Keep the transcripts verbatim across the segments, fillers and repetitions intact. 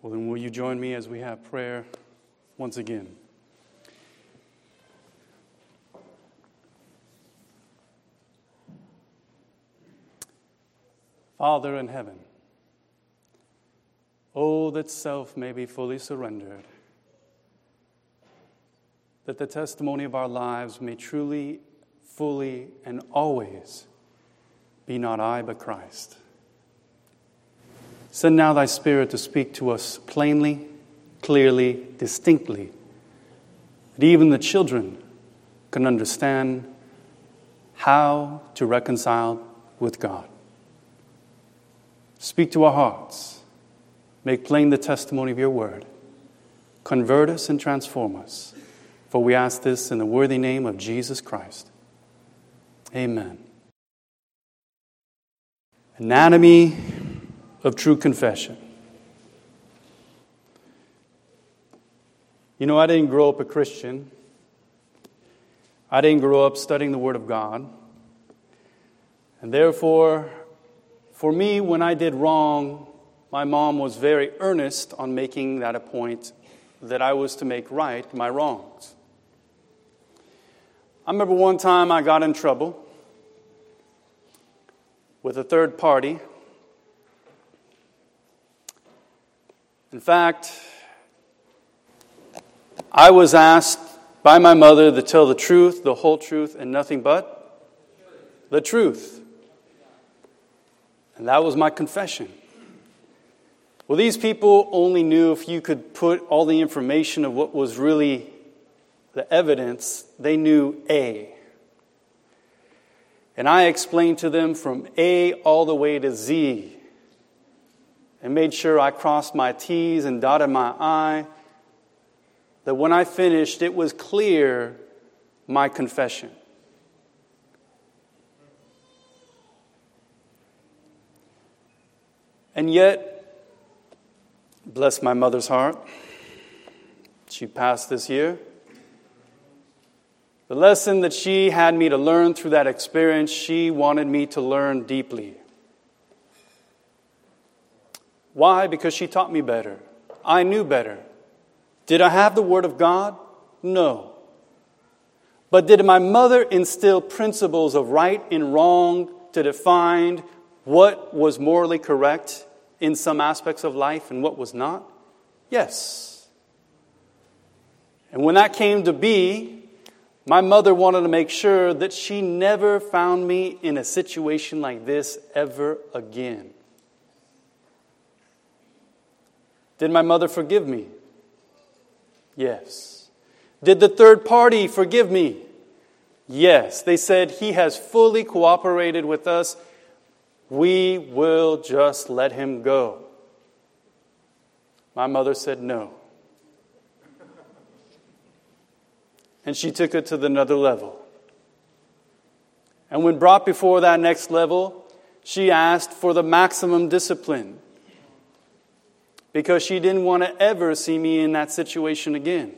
Well, then will you join me as we have prayer once again? Father in heaven, oh, that self may be fully surrendered, that the testimony of our lives may truly, fully, and always be not I, but Christ. Send now thy Spirit to speak to us plainly, clearly, distinctly, that even the children can understand how to reconcile with God. Speak to our hearts. Make plain the testimony of your word. Convert us and transform us. For we ask this in the worthy name of Jesus Christ. Amen. Anatomy of true confession. You know, I didn't grow up a Christian. I didn't grow up studying the Word of God. And therefore, for me, when I did wrong, my mom was very earnest on making that a point that I was to make right my wrongs. I remember one time I got in trouble with a third party. In fact, I was asked by my mother to tell the truth, the whole truth, and nothing but the truth. And that was my confession. Well, these people only knew if you could put all the information of what was really the evidence, they knew A. And I explained to them from A all the way to Z, and made sure I crossed my T's and dotted my I, that when I finished, it was clear my confession. And yet, bless my mother's heart, she passed this year. The lesson that she had me to learn through that experience, she wanted me to learn deeply. Why? Because she taught me better. I knew better. Did I have the Word of God? No. But did my mother instill principles of right and wrong to define what was morally correct in some aspects of life and what was not? Yes. And when that came to be, my mother wanted to make sure that she never found me in a situation like this ever again. Did my mother forgive me? Yes. Did the third party forgive me? Yes. They said, he has fully cooperated with us. We will just let him go. My mother said no. And she took it to the another level. And when brought before that next level, she asked for the maximum discipline, because she didn't want to ever see me in that situation again.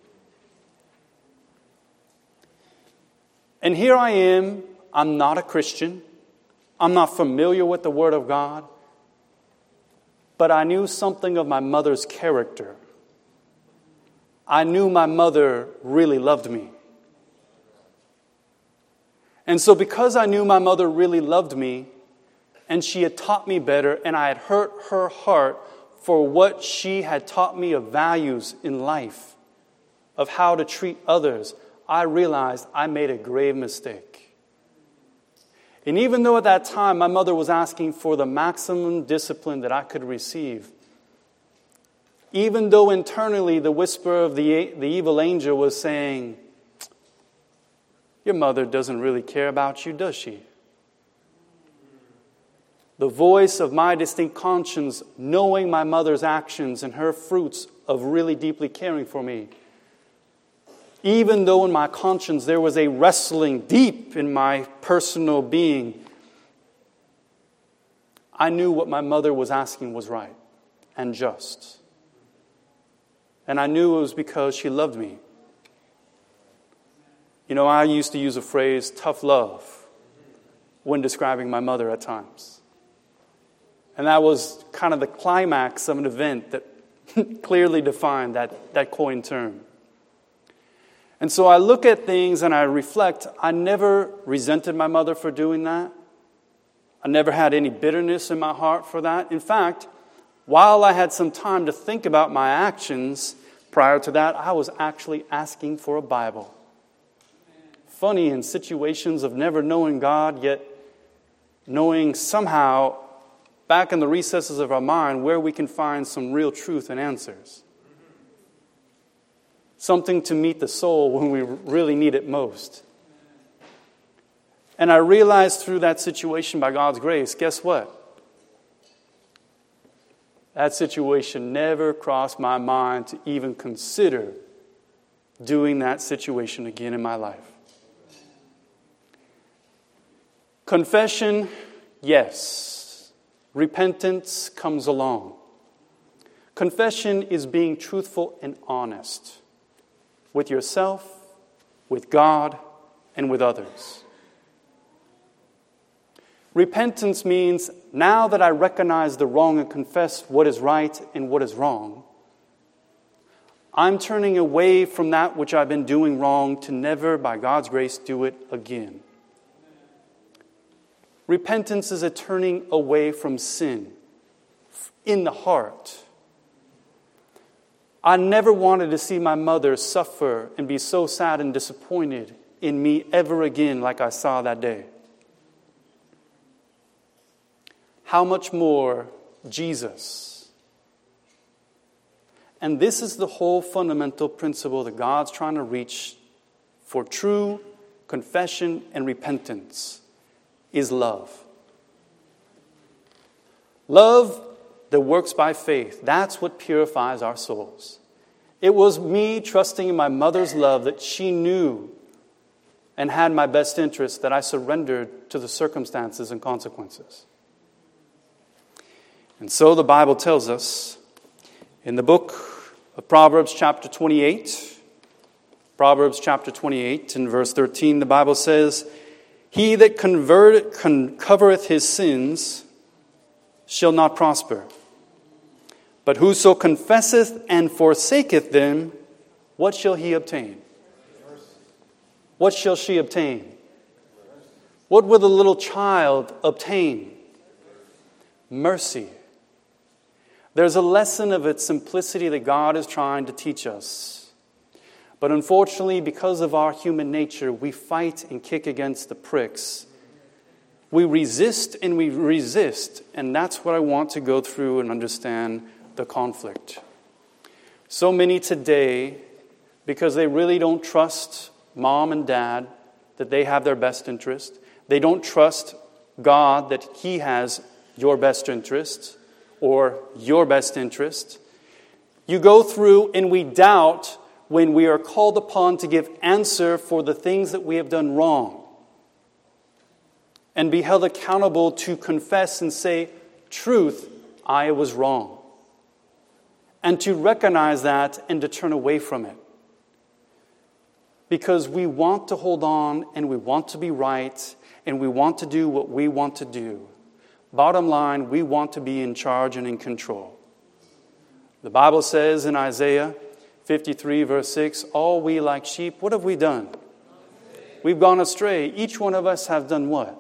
And here I am. I'm not a Christian. I'm not familiar with the Word of God. But I knew something of my mother's character. I knew my mother really loved me. And so because I knew my mother really loved me, and she had taught me better, and I had hurt her heart for what she had taught me of values in life, of how to treat others, I realized I made a grave mistake. And even though at that time my mother was asking for the maximum discipline that I could receive, even though internally the whisper of the, the evil angel was saying, your mother doesn't really care about you, does she? The voice of my distinct conscience, knowing my mother's actions and her fruits of really deeply caring for me. Even though in my conscience there was a wrestling deep in my personal being, I knew what my mother was asking was right and just. And I knew it was because she loved me. You know, I used to use a phrase, tough love, when describing my mother at times. And that was kind of the climax of an event that clearly defined that, that coined term. And so I look at things and I reflect. I never resented my mother for doing that. I never had any bitterness in my heart for that. In fact, while I had some time to think about my actions prior to that, I was actually asking for a Bible. Funny, in situations of never knowing God, yet knowing somehow back in the recesses of our mind where we can find some real truth and answers. Something to meet the soul when we really need it most. And I realized through that situation, by God's grace, guess what? That situation never crossed my mind to even consider doing that situation again in my life. Confession, yes. Repentance comes along. Confession is being truthful and honest with yourself, with God, and with others. Repentance means now that I recognize the wrong and confess what is right and what is wrong, I'm turning away from that which I've been doing wrong to never, by God's grace, do it again. Repentance is a turning away from sin in the heart. I never wanted to see my mother suffer and be so sad and disappointed in me ever again like I saw that day. How much more Jesus? And this is the whole fundamental principle that God's trying to reach for true confession and repentance. Is love. Love that works by faith. That's what purifies our souls. It was me trusting in my mother's love that she knew and had my best interest that I surrendered to the circumstances and consequences. And so the Bible tells us in the book of Proverbs chapter twenty-eight, Proverbs chapter twenty-eight and verse thirteen, the Bible says, He that convert, con, covereth his sins shall not prosper. But whoso confesseth and forsaketh them, what shall he obtain? What shall she obtain? What will the little child obtain? Mercy. There's a lesson of its simplicity that God is trying to teach us. But unfortunately, because of our human nature, we fight and kick against the pricks. We resist and we resist. And that's what I want to go through and understand the conflict. So many today, because they really don't trust mom and dad, that they have their best interest. They don't trust God that He has your best interest or your best interest. You go through and we doubt when we are called upon to give answer for the things that we have done wrong and be held accountable to confess and say, truth, I was wrong. And to recognize that and to turn away from it. Because we want to hold on and we want to be right and we want to do what we want to do. Bottom line, we want to be in charge and in control. The Bible says in Isaiah fifty-three verse six, all we like sheep, what have we done? We've gone astray. Each one of us have done what?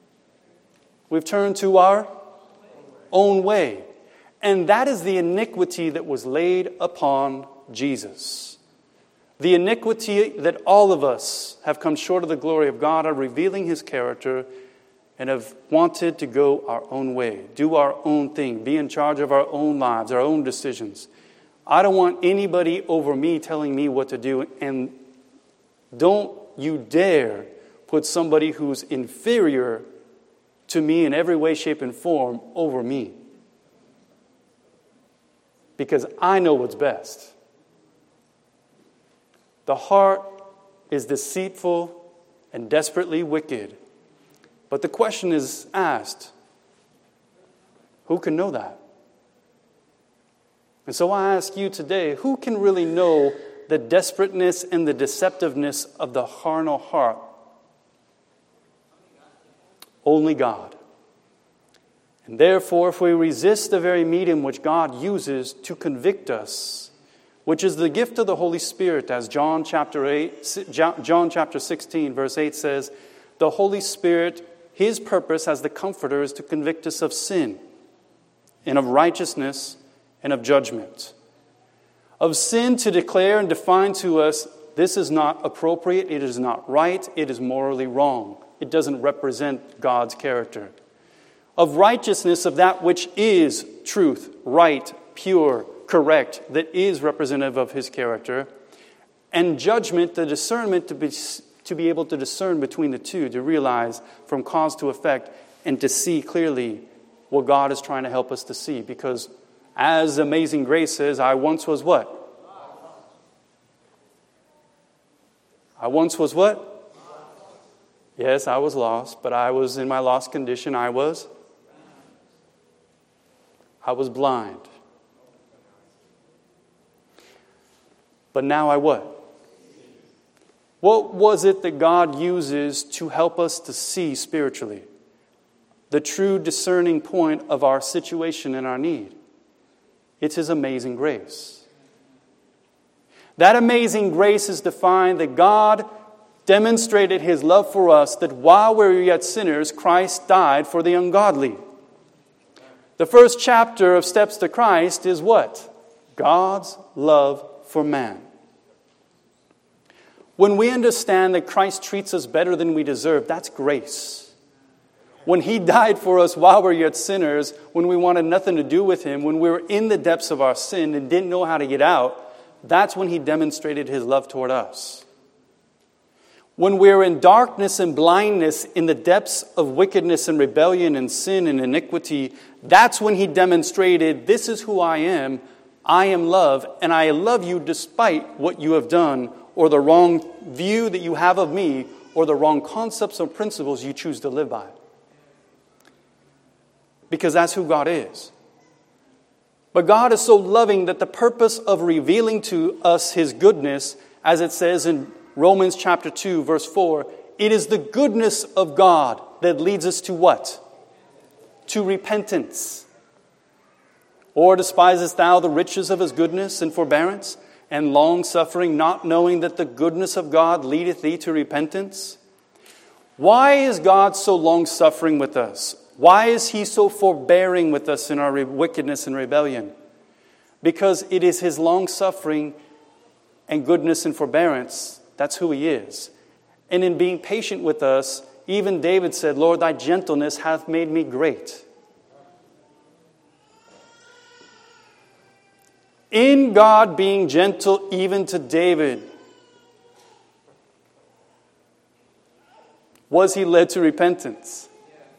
We've turned to our own way. And that is the iniquity that was laid upon Jesus. The iniquity that all of us have come short of the glory of God, are revealing His character and have wanted to go our own way, do our own thing, be in charge of our own lives, our own decisions. I don't want anybody over me telling me what to do, and don't you dare put somebody who's inferior to me in every way, shape, and form over me. Because I know what's best. The heart is deceitful and desperately wicked. But the question is asked, who can know that? And so I ask you today, who can really know the desperateness and the deceptiveness of the carnal heart? Only God. And therefore, if we resist the very medium which God uses to convict us, which is the gift of the Holy Spirit, as John chapter eight, John chapter sixteen, verse eight says, the Holy Spirit, His purpose as the Comforter is to convict us of sin and of righteousness and of judgment. Of sin to declare and define to us, this is not appropriate, it is not right, it is morally wrong. It doesn't represent God's character. Of righteousness, of that which is truth, right, pure, correct, that is representative of His character. And judgment, the discernment to be, to be able to discern between the two, to realize from cause to effect, and to see clearly what God is trying to help us to see. Because as Amazing Grace says, I once was what? I once was what? Yes, I was lost, but I was in my lost condition. I was I was blind. But now I what? What was it that God uses to help us to see spiritually? The true discerning point of our situation and our need. It's His amazing grace. That amazing grace is defined that God demonstrated His love for us, that while we were yet sinners, Christ died for the ungodly. The first chapter of Steps to Christ is what? God's love for man. When we understand that Christ treats us better than we deserve, that's grace. When He died for us while we were yet sinners, when we wanted nothing to do with Him, when we were in the depths of our sin and didn't know how to get out, that's when He demonstrated His love toward us. When we're in darkness and blindness, in the depths of wickedness and rebellion and sin and iniquity, that's when He demonstrated, this is who I am. I am love, and I love you despite what you have done, or the wrong view that you have of me, or the wrong concepts or principles you choose to live by. Because that's who God is. But God is so loving that the purpose of revealing to us His goodness, as it says in Romans chapter two, verse four, it is the goodness of God that leads us to what? To repentance. Or despisest thou the riches of His goodness and forbearance and long-suffering, not knowing that the goodness of God leadeth thee to repentance? Why is God so long-suffering with us? Why is He so forbearing with us in our re- wickedness and rebellion? Because it is His long-suffering and goodness and forbearance. That's who He is. And in being patient with us, even David said, Lord, thy gentleness hath made me great. In God being gentle even to David, was he led to repentance?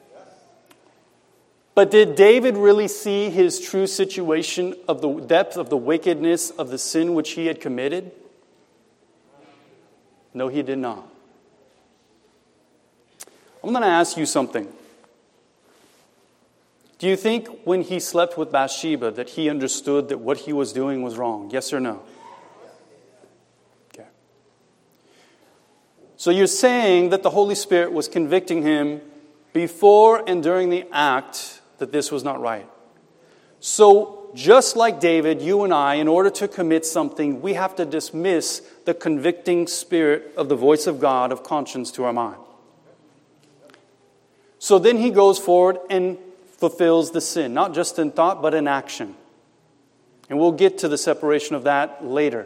But did David really see his true situation of the depth of the wickedness of the sin which he had committed? No, he did not. I'm going to ask you something. Do you think when he slept with Bathsheba that he understood that what he was doing was wrong? Yes or no? Okay. So you're saying that the Holy Spirit was convicting him before and during the act that this was not right. So just like David, you and I, in order to commit something, we have to dismiss the convicting spirit of the voice of God of conscience to our mind. So then he goes forward and fulfills the sin, not just in thought, but in action. And we'll get to the separation of that later.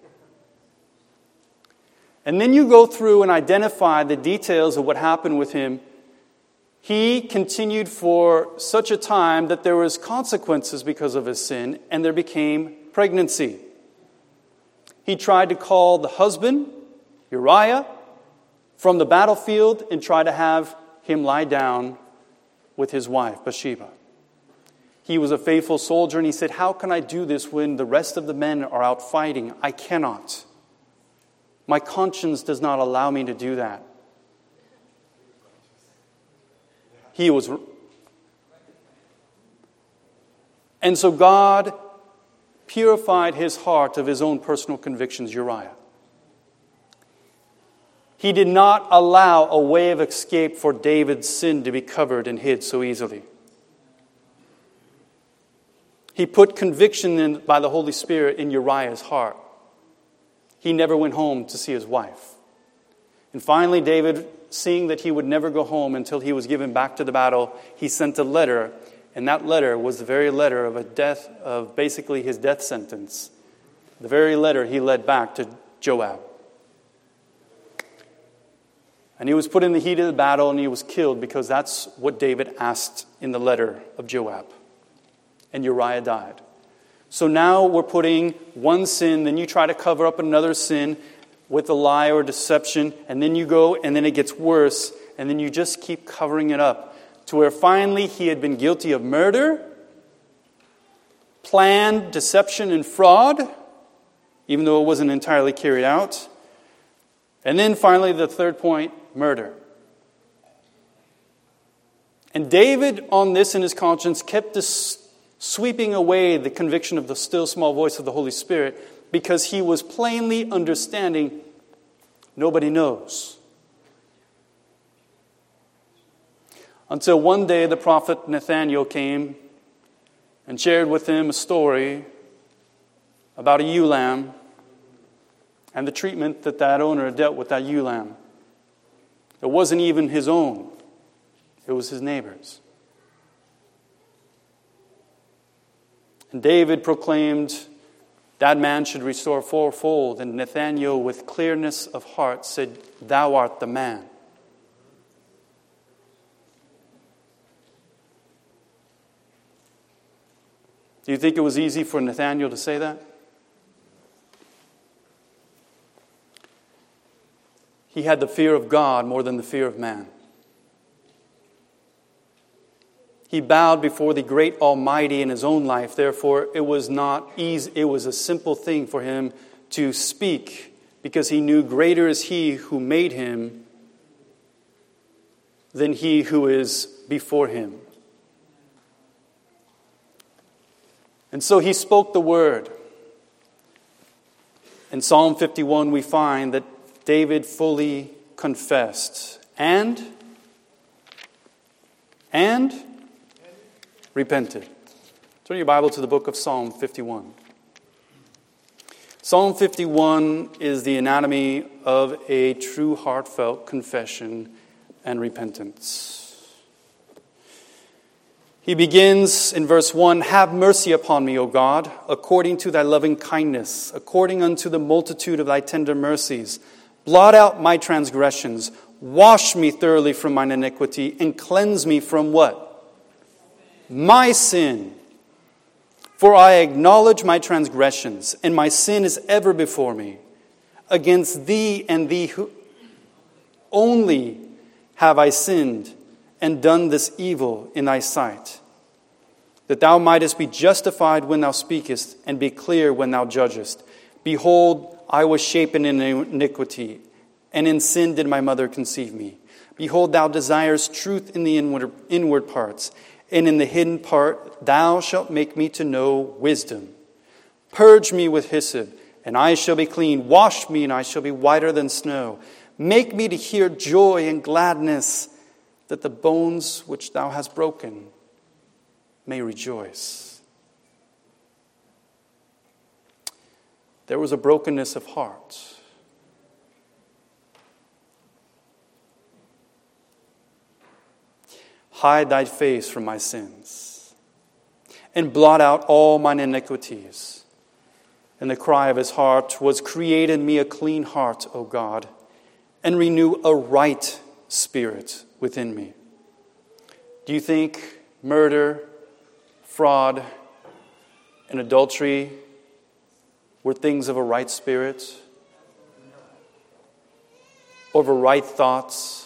And then you go through and identify the details of what happened with him. He continued for such a time that there was consequences because of his sin, and there became pregnancy. He tried to call the husband, Uriah, from the battlefield and try to have him lie down with his wife, Bathsheba. He was a faithful soldier, and he said, how can I do this when the rest of the men are out fighting? I cannot. My conscience does not allow me to do that. He was... And so God purified his heart of his own personal convictions, Uriah. He did not allow a way of escape for David's sin to be covered and hid so easily. He put conviction in, by the Holy Spirit in Uriah's heart. He never went home to see his wife. And finally, David, seeing that he would never go home until he was given back to the battle, he sent a letter, and that letter was the very letter of a death, of basically his death sentence. The very letter he led back to Joab. And he was put in the heat of the battle and he was killed because that's what David asked in the letter of Joab. And Uriah died. So now we're putting one sin, then you try to cover up another sin with a lie or deception, and then you go and then it gets worse, and then you just keep covering it up to where finally he had been guilty of murder, planned deception and fraud, even though it wasn't entirely carried out. And then finally, the third point, murder. And David, on this in his conscience, kept this sweeping away the conviction of the still small voice of the Holy Spirit because he was plainly understanding nobody knows. Until one day the prophet Nathanael came and shared with him a story about a ewe lamb and the treatment that that owner dealt with that ewe lamb. It wasn't even his own. It was his neighbor's. And David proclaimed that man should restore fourfold. And Nathanael, with clearness of heart, said, "Thou art the man." Do you think it was easy for Nathanael to say that? He had the fear of God more than the fear of man. He bowed before the great Almighty in his own life. Therefore, it was not easy. It was a simple thing for him to speak because he knew greater is he who made him than he who is before him. And so he spoke the word. In Psalm fifty-one, we find that David fully confessed and, and repented. Turn your Bible to the book of Psalm fifty-one. Psalm fifty-one is the anatomy of a true heartfelt confession and repentance. He begins in verse one, "Have mercy upon me, O God, according to thy loving kindness, according unto the multitude of thy tender mercies. Blot out my transgressions. Wash me thoroughly from mine iniquity and cleanse me from" what? My sin. "For I acknowledge my transgressions, and my sin is ever before me. Against thee and thee who only have I sinned and done this evil in thy sight, that thou mightest be justified when thou speakest and be clear when thou judgest. Behold, I was shapen in iniquity, and in sin did my mother conceive me. Behold, thou desirest truth in the inward, inward parts, and in the hidden part thou shalt make me to know wisdom. Purge me with hyssop, and I shall be clean. Wash me, and I shall be whiter than snow. Make me to hear joy and gladness, that the bones which thou hast broken may rejoice." There was a brokenness of heart. "Hide thy face from my sins, and blot out all mine iniquities." And the cry of his heart was, "Create in me a clean heart, O God, and renew a right spirit within me." Do you think murder, fraud, and adultery were things of a right spirit? Over right thoughts?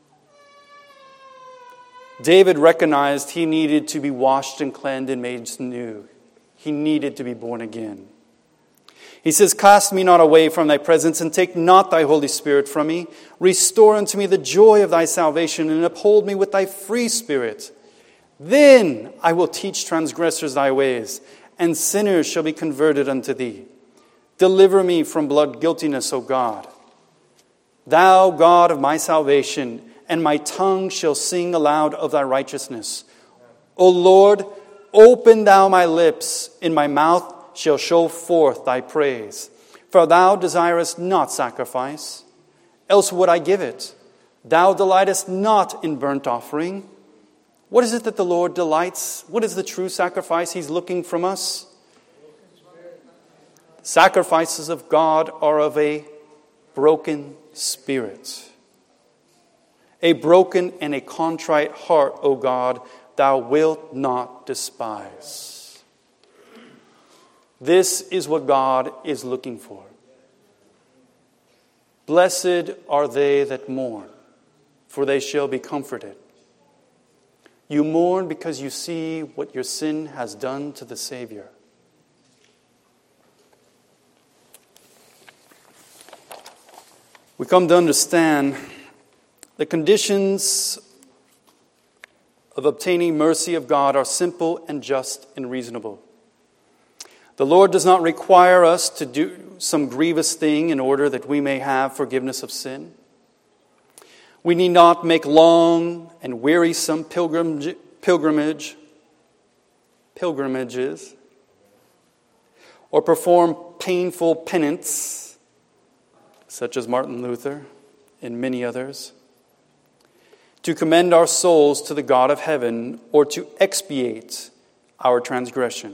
David recognized he needed to be washed and cleansed and made new. He needed to be born again. He says, "Cast me not away from thy presence, and take not thy Holy Spirit from me. Restore unto me the joy of thy salvation, and uphold me with thy free spirit. Then I will teach transgressors thy ways, and sinners shall be converted unto thee. Deliver me from blood guiltiness, O God. Thou God of my salvation, and my tongue shall sing aloud of thy righteousness. O Lord, open thou my lips, in my mouth shall show forth thy praise. For thou desirest not sacrifice, else would I give it. Thou delightest not in burnt offering. What is it that the Lord delights? What is the true sacrifice He's looking from us? Sacrifices of God are of a broken spirit. A broken and a contrite heart, O God, thou wilt not despise. This is what God is looking for. Blessed are they that mourn, for they shall be comforted. You mourn because you see what your sin has done to the Savior. We come to understand the conditions of obtaining mercy of God are simple and just and reasonable. The Lord does not require us to do some grievous thing in order that we may have forgiveness of sin. We need not make long and wearisome pilgrimage, pilgrimage, pilgrimages or perform painful penance, such as Martin Luther and many others, to commend our souls to the God of heaven or to expiate our transgression.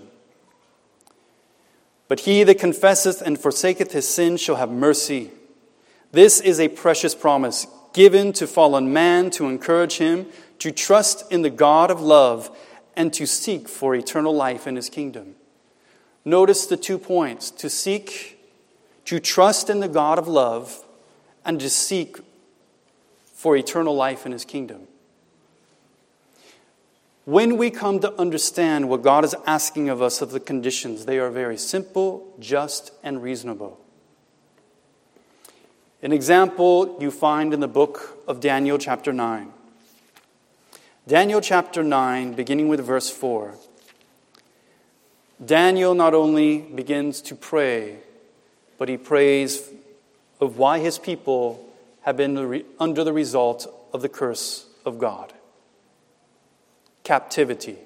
But he that confesseth and forsaketh his sin shall have mercy. This is a precious promise given to fallen man to encourage him to trust in the God of love and to seek for eternal life in his kingdom. Notice the two points: to seek, to trust in the God of love, and to seek for eternal life in his kingdom. When we come to understand what God is asking of us of the conditions, they are very simple, just, and reasonable. An example you find in the book of Daniel chapter nine. Daniel chapter nine, beginning with verse four. Daniel not only begins to pray, but he prays of why his people have been under the result of the curse of God. Captivity.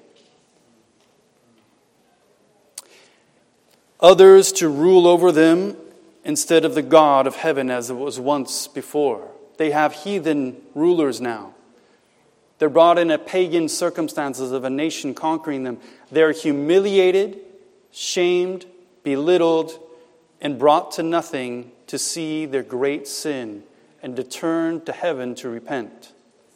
Others to rule over them instead of the God of heaven as it was once before. They have heathen rulers now. They're brought in a pagan circumstances of a nation conquering them. They're humiliated, shamed, belittled, and brought to nothing to see their great sin and to turn to heaven to repent.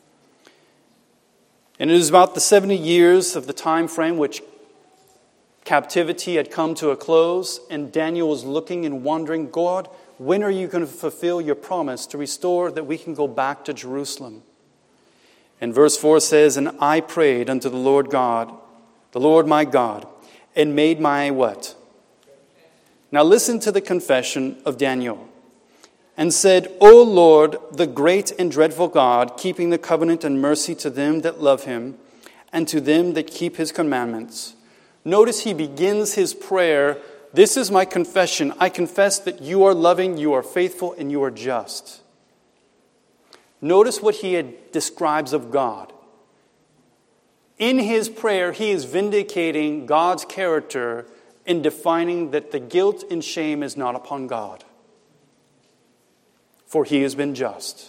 And it is about the seventy years of the time frame which captivity had come to a close, and Daniel was looking and wondering, God, when are you going to fulfill your promise to restore that we can go back to Jerusalem? And verse four says, and I prayed unto the Lord God, the Lord my God, and made my what? Now listen to the confession of Daniel. And said, O Lord, the great and dreadful God, keeping the covenant and mercy to them that love him, and to them that keep his commandments. Notice he begins his prayer, this is my confession. I confess that you are loving, you are faithful, and you are just. Notice what he describes of God. In his prayer, he is vindicating God's character in defining that the guilt and shame is not upon God. For he has been just.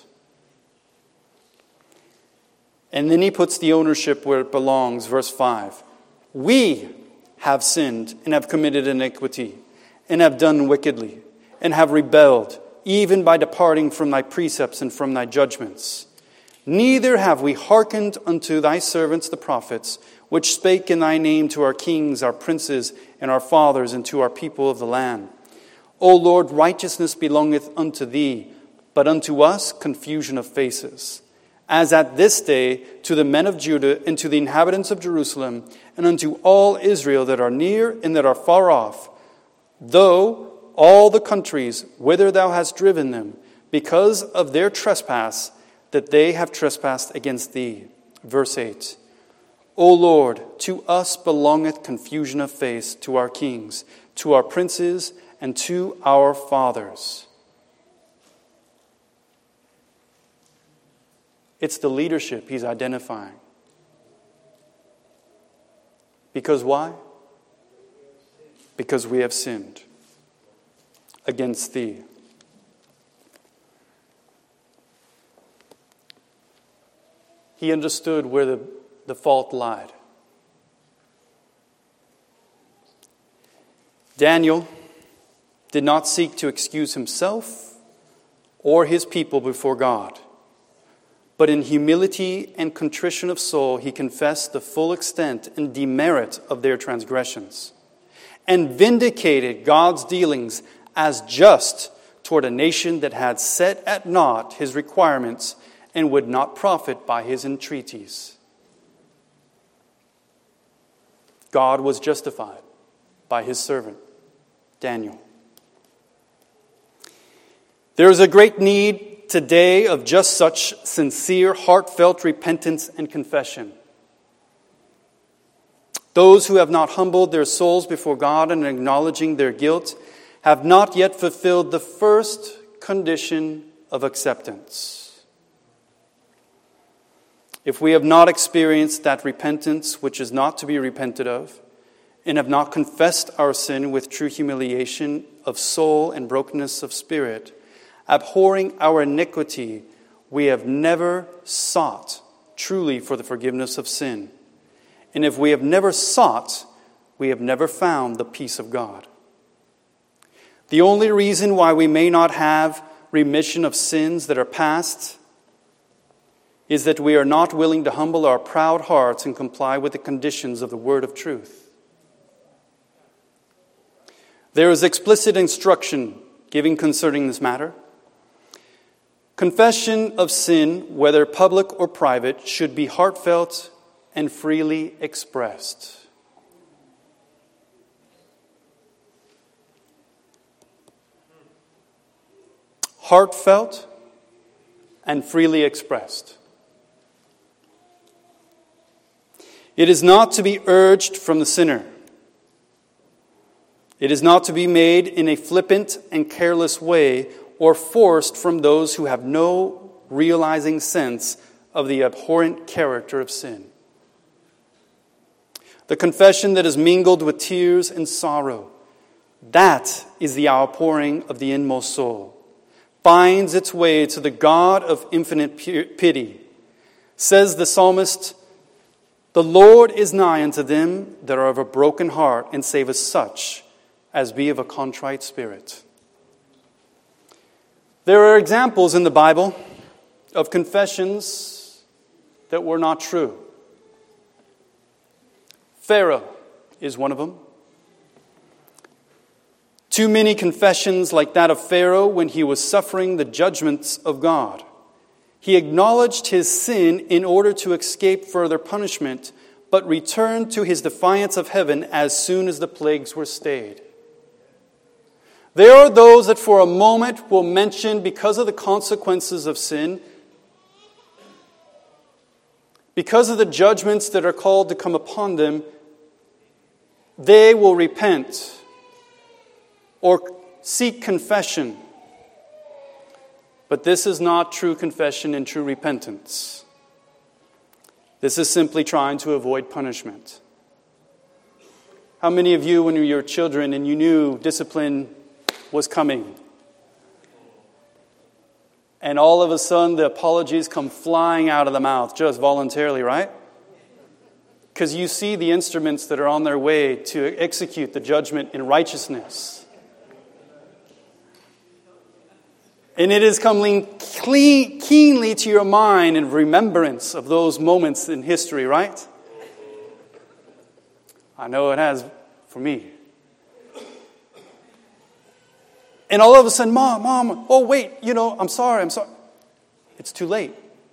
And then he puts the ownership where it belongs. Verse five. We have sinned and have committed iniquity and have done wickedly and have rebelled, even by departing from thy precepts and from thy judgments. Neither have we hearkened unto thy servants the prophets, which spake in thy name to our kings, our princes, and our fathers, and to our people of the land. O Lord, righteousness belongeth unto thee, but unto us confusion of faces. As at this day to the men of Judah and to the inhabitants of Jerusalem, and unto all Israel that are near and that are far off, though all the countries whither thou hast driven them, because of their trespass, that they have trespassed against thee. Verse eight. O Lord, to us belongeth confusion of face, to our kings, to our princes, and to our fathers. It's the leadership he's identifying. Because why? Because we have sinned against thee. He understood where the, the fault lied. Daniel did not seek to excuse himself or his people before God, but in humility and contrition of soul, he confessed the full extent and demerit of their transgressions, and vindicated God's dealings as just toward a nation that had set at naught his requirements and would not profit by his entreaties. God was justified by his servant, Daniel. There is a great need today of just such sincere, heartfelt repentance and confession. Those who have not humbled their souls before God and acknowledging their guilt have not yet fulfilled the first condition of acceptance. If we have not experienced that repentance which is not to be repented of, and have not confessed our sin with true humiliation of soul and brokenness of spirit, abhorring our iniquity, we have never sought truly for the forgiveness of sin. And if we have never sought, we have never found the peace of God. The only reason why we may not have remission of sins that are past is that we are not willing to humble our proud hearts and comply with the conditions of the word of truth. There is explicit instruction given concerning this matter. Confession of sin, whether public or private, should be heartfelt and freely expressed. Heartfelt and freely expressed. It is not to be urged from the sinner. It is not to be made in a flippant and careless way or forced from those who have no realizing sense of the abhorrent character of sin. The confession that is mingled with tears and sorrow, that is the outpouring of the inmost soul, finds its way to the God of infinite pity. Says the psalmist, "The Lord is nigh unto them that are of a broken heart, and saveth such as be of a contrite spirit." There are examples in the Bible of confessions that were not true. Pharaoh is one of them. Too many confessions like that of Pharaoh when he was suffering the judgments of God. He acknowledged his sin in order to escape further punishment, but returned to his defiance of heaven as soon as the plagues were stayed. There are those that for a moment will mention, because of the consequences of sin, because of the judgments that are called to come upon them, they will repent or seek confession. But this is not true confession and true repentance. This is simply trying to avoid punishment. How many of you, when you were children and you knew discipline was coming, and all of a sudden the apologies come flying out of the mouth just voluntarily, right? Because you see the instruments that are on their way to execute the judgment in righteousness. And it is coming clean, keenly to your mind in remembrance of those moments in history, right? I know it has for me. And all of a sudden, Mom, Mom, oh wait, you know, I'm sorry, I'm sorry. It's too late.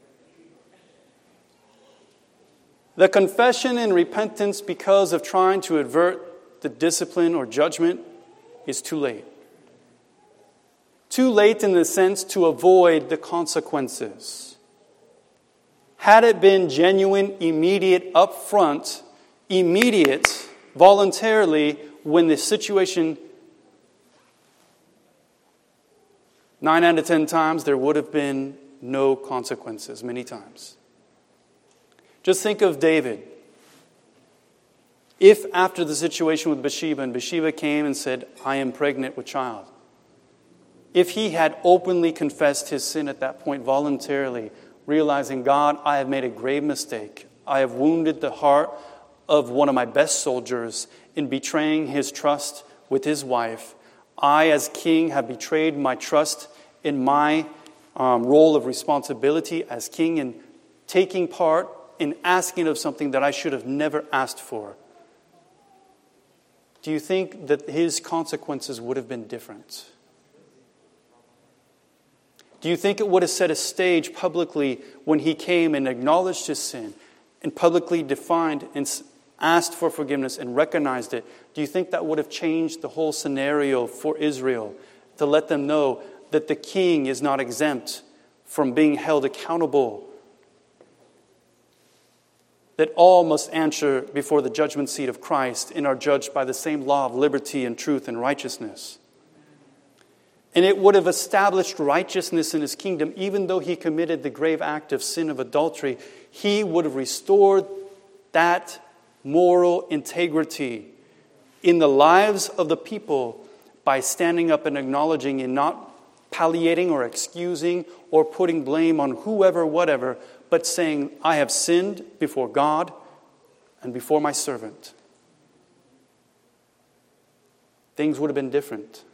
The confession and repentance because of trying to avert the discipline or judgment is too late. Too late in the sense to avoid the consequences. Had it been genuine, immediate, upfront, immediate, voluntarily, when the situation, nine out of ten times, there would have been no consequences, many times. Just think of David. If after the situation with Bathsheba, and Bathsheba came and said, I am pregnant with child, if he had openly confessed his sin at that point voluntarily, realizing, God, I have made a grave mistake. I have wounded the heart of one of my best soldiers in betraying his trust with his wife. I, as king, have betrayed my trust in my um, role of responsibility as king in taking part in asking of something that I should have never asked for. Do you think that his consequences would have been different? Do you think it would have set a stage publicly when he came and acknowledged his sin and publicly defined and asked for forgiveness and recognized it? Do you think that would have changed the whole scenario for Israel to let them know that the king is not exempt from being held accountable? That all must answer before the judgment seat of Christ and are judged by the same law of liberty and truth and righteousness. And it would have established righteousness in his kingdom, even though he committed the grave act of sin of adultery. He would have restored that moral integrity in the lives of the people by standing up and acknowledging and not palliating or excusing or putting blame on whoever, whatever, but saying, I have sinned before God and before my servant. Things would have been different.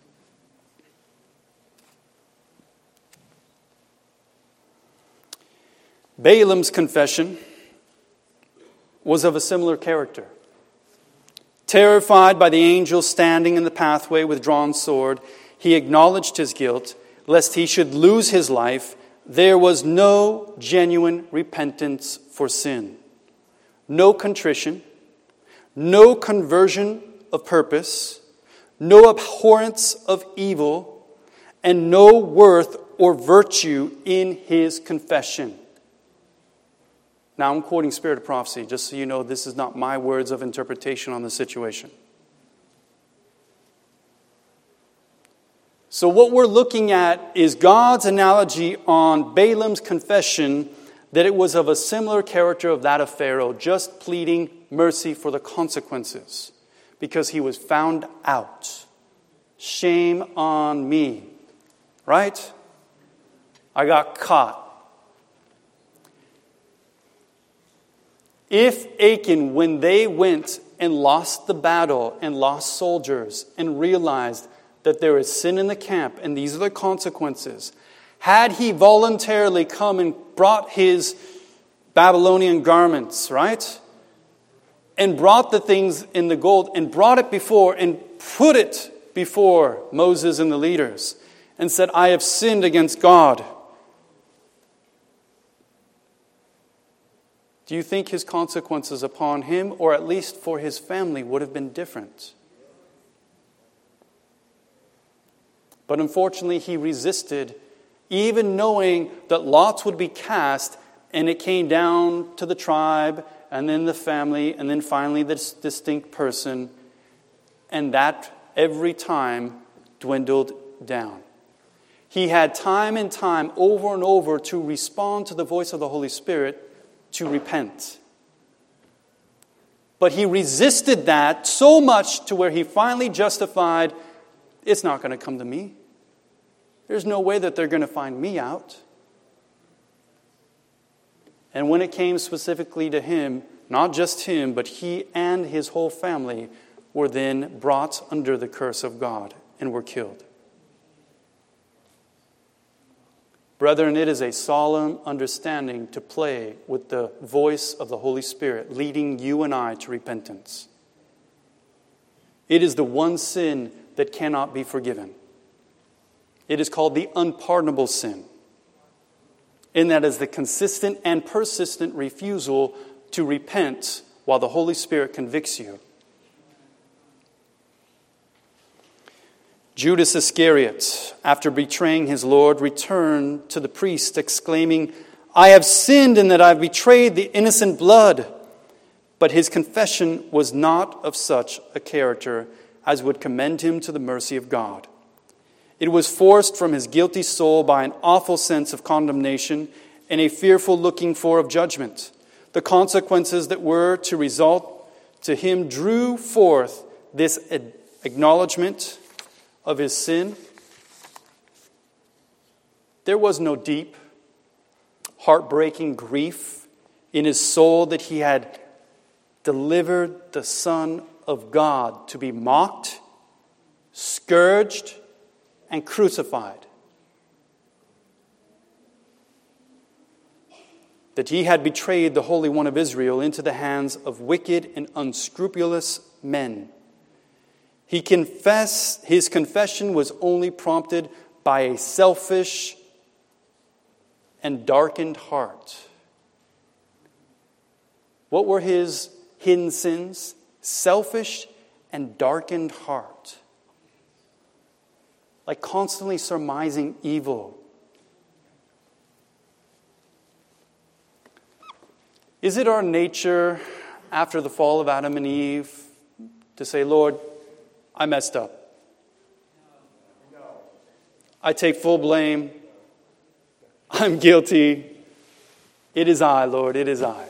Balaam's confession was of a similar character. Terrified by the angel standing in the pathway with drawn sword, he acknowledged his guilt, lest he should lose his life. There was no genuine repentance for sin, no contrition, no conversion of purpose, no abhorrence of evil, and no worth or virtue in his confession. Now, I'm quoting Spirit of Prophecy, just so you know this is not my words of interpretation on the situation. So what we're looking at is God's analogy on Balaam's confession that it was of a similar character of that of Pharaoh, just pleading mercy for the consequences because he was found out. Shame on me. Right? I got caught. If Achan, when they went and lost the battle and lost soldiers and realized that there is sin in the camp and these are the consequences, had he voluntarily come and brought his Babylonian garments, right? And brought the things in the gold and brought it before and put it before Moses and the leaders and said, I have sinned against God. Do you think his consequences upon him, or at least for his family, would have been different? But unfortunately, he resisted, even knowing that lots would be cast, and it came down to the tribe, and then the family, and then finally this distinct person, and that every time dwindled down. He had time and time over and over to respond to the voice of the Holy Spirit to repent. But he resisted that so much to where he finally justified, it's not going to come to me. There's no way that they're going to find me out. And when it came specifically to him, not just him, but he and his whole family were then brought under the curse of God and were killed. Brethren, it is a solemn understanding to play with the voice of the Holy Spirit, leading you and I to repentance. It is the one sin that cannot be forgiven. It is called the unpardonable sin. And that is the consistent and persistent refusal to repent while the Holy Spirit convicts you. Judas Iscariot, after betraying his Lord, returned to the priest, exclaiming, I have sinned in that I have betrayed the innocent blood. But his confession was not of such a character as would commend him to the mercy of God. It was forced from his guilty soul by an awful sense of condemnation and a fearful looking for of judgment. The consequences that were to result to him drew forth this acknowledgement of his sin, there was no deep, heartbreaking grief in his soul that he had delivered the Son of God to be mocked, scourged, and crucified. That he had betrayed the Holy One of Israel into the hands of wicked and unscrupulous men. He confessed, his confession was only prompted by a selfish and darkened heart. What were his hidden sins? Selfish and darkened heart. Like constantly surmising evil. Is it our nature after the fall of Adam and Eve to say, Lord, I messed up. I take full blame. I'm guilty. It is I, Lord, it is I.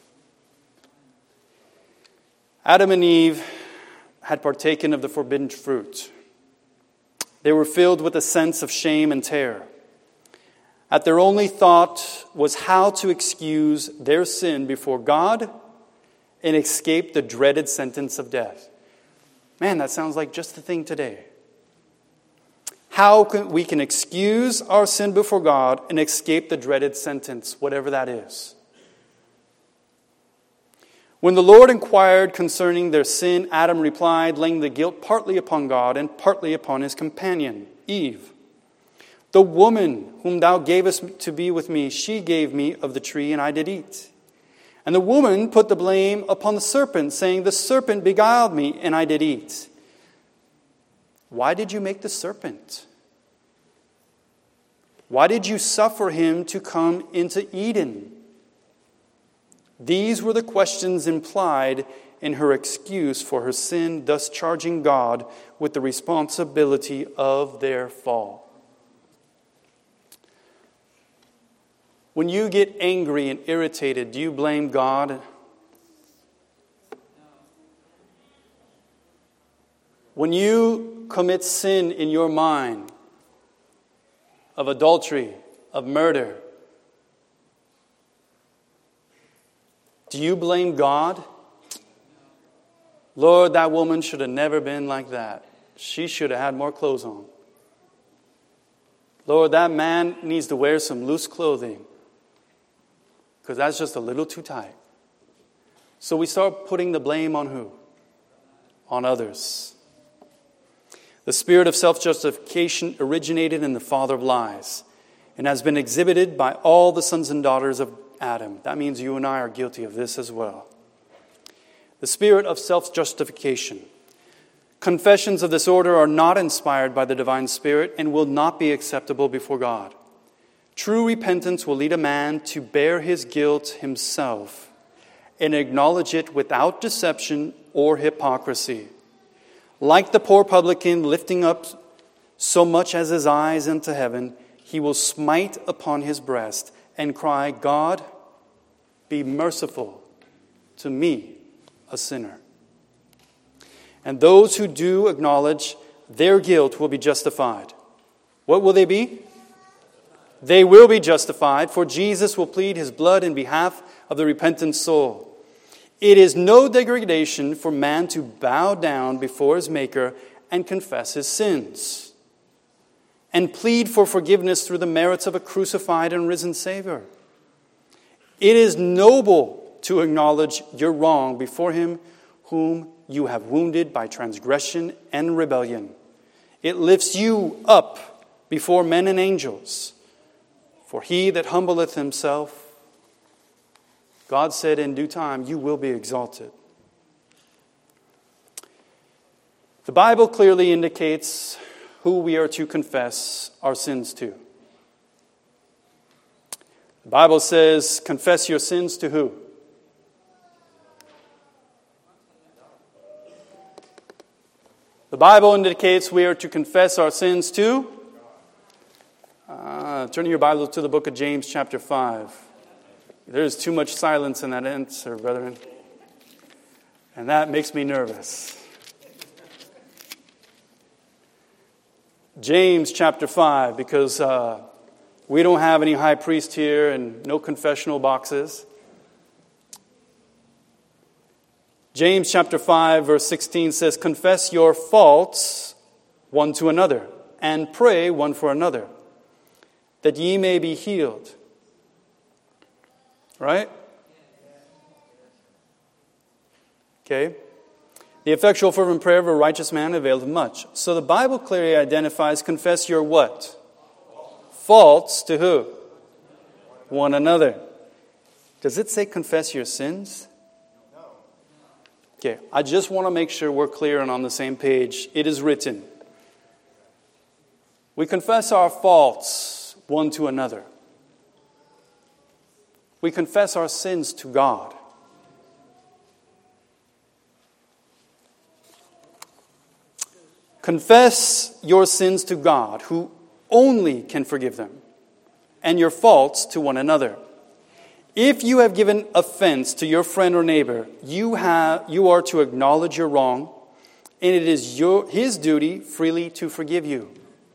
Adam and Eve had partaken of the forbidden fruit. They were filled with a sense of shame and terror. At their only thought was how to excuse their sin before God and escape the dreaded sentence of death. Man, that sounds like just the thing today. How can we can excuse our sin before God and escape the dreaded sentence, whatever that is. When the Lord inquired concerning their sin, Adam replied, laying the guilt partly upon God and partly upon his companion, Eve. The woman whom thou gavest to be with me, she gave me of the tree, and I did eat. And the woman put the blame upon the serpent, saying, the serpent beguiled me, and I did eat. Why did you make the serpent? Why did you suffer him to come into Eden? These were the questions implied in her excuse for her sin, thus charging God with the responsibility of their fall. When you get angry and irritated, do you blame God? When you commit sin in your mind of adultery, of murder, do you blame God? Lord, that woman should have never been like that. She should have had more clothes on. Lord, that man needs to wear some loose clothing because that's just a little too tight. So we start putting the blame on who? On others. The spirit of self-justification originated in the father of lies and has been exhibited by all the sons and daughters of Adam. That means you and I are guilty of this as well. The spirit of self-justification. Confessions of this order are not inspired by the divine spirit and will not be acceptable before God. True repentance will lead a man to bear his guilt himself and acknowledge it without deception or hypocrisy. Like the poor publican lifting up so much as his eyes into heaven, he will smite upon his breast and cry, God, be merciful to me, a sinner. And those who do acknowledge their guilt will be justified. What will they be? They will be justified, for Jesus will plead his blood in behalf of the repentant soul. It is no degradation for man to bow down before his Maker and confess his sins and plead for forgiveness through the merits of a crucified and risen Savior. It is noble to acknowledge your wrong before him whom you have wounded by transgression and rebellion. It lifts you up before men and angels. For he that humbleth himself, God said in due time, you will be exalted. The Bible clearly indicates who we are to confess our sins to. The Bible says, confess your sins to who? The Bible indicates we are to confess our sins to? Uh, turn your Bible to the book of James chapter five. There's too much silence in that answer, brethren. And that makes me nervous. James chapter five, because uh, we don't have any high priest here and no confessional boxes. James chapter five, verse sixteen says, confess your faults one to another, and pray one for another, that ye may be healed. Right? Okay. The effectual fervent prayer of a righteous man availeth much. So the Bible clearly identifies, confess your what? Faults to who? One another. Does it say confess your sins? Okay, I just want to make sure we're clear and on the same page. It is written, we confess our faults one to another. We confess our sins to God. Confess your sins to God, who only can forgive them, and your faults to one another. If you have given offense to your friend or neighbor, you have you are to acknowledge your wrong, and it is your his duty freely to forgive you.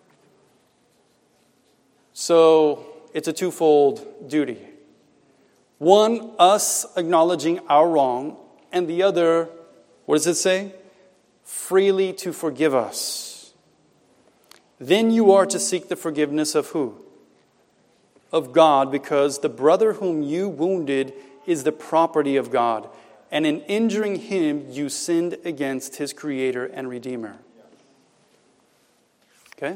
So it's a twofold duty. One, us acknowledging our wrong, and the other, what does it say? Freely to forgive us. Then you are to seek the forgiveness of who? Of God, because the brother whom you wounded is the property of God, and in injuring him you sinned against his Creator and Redeemer. Okay?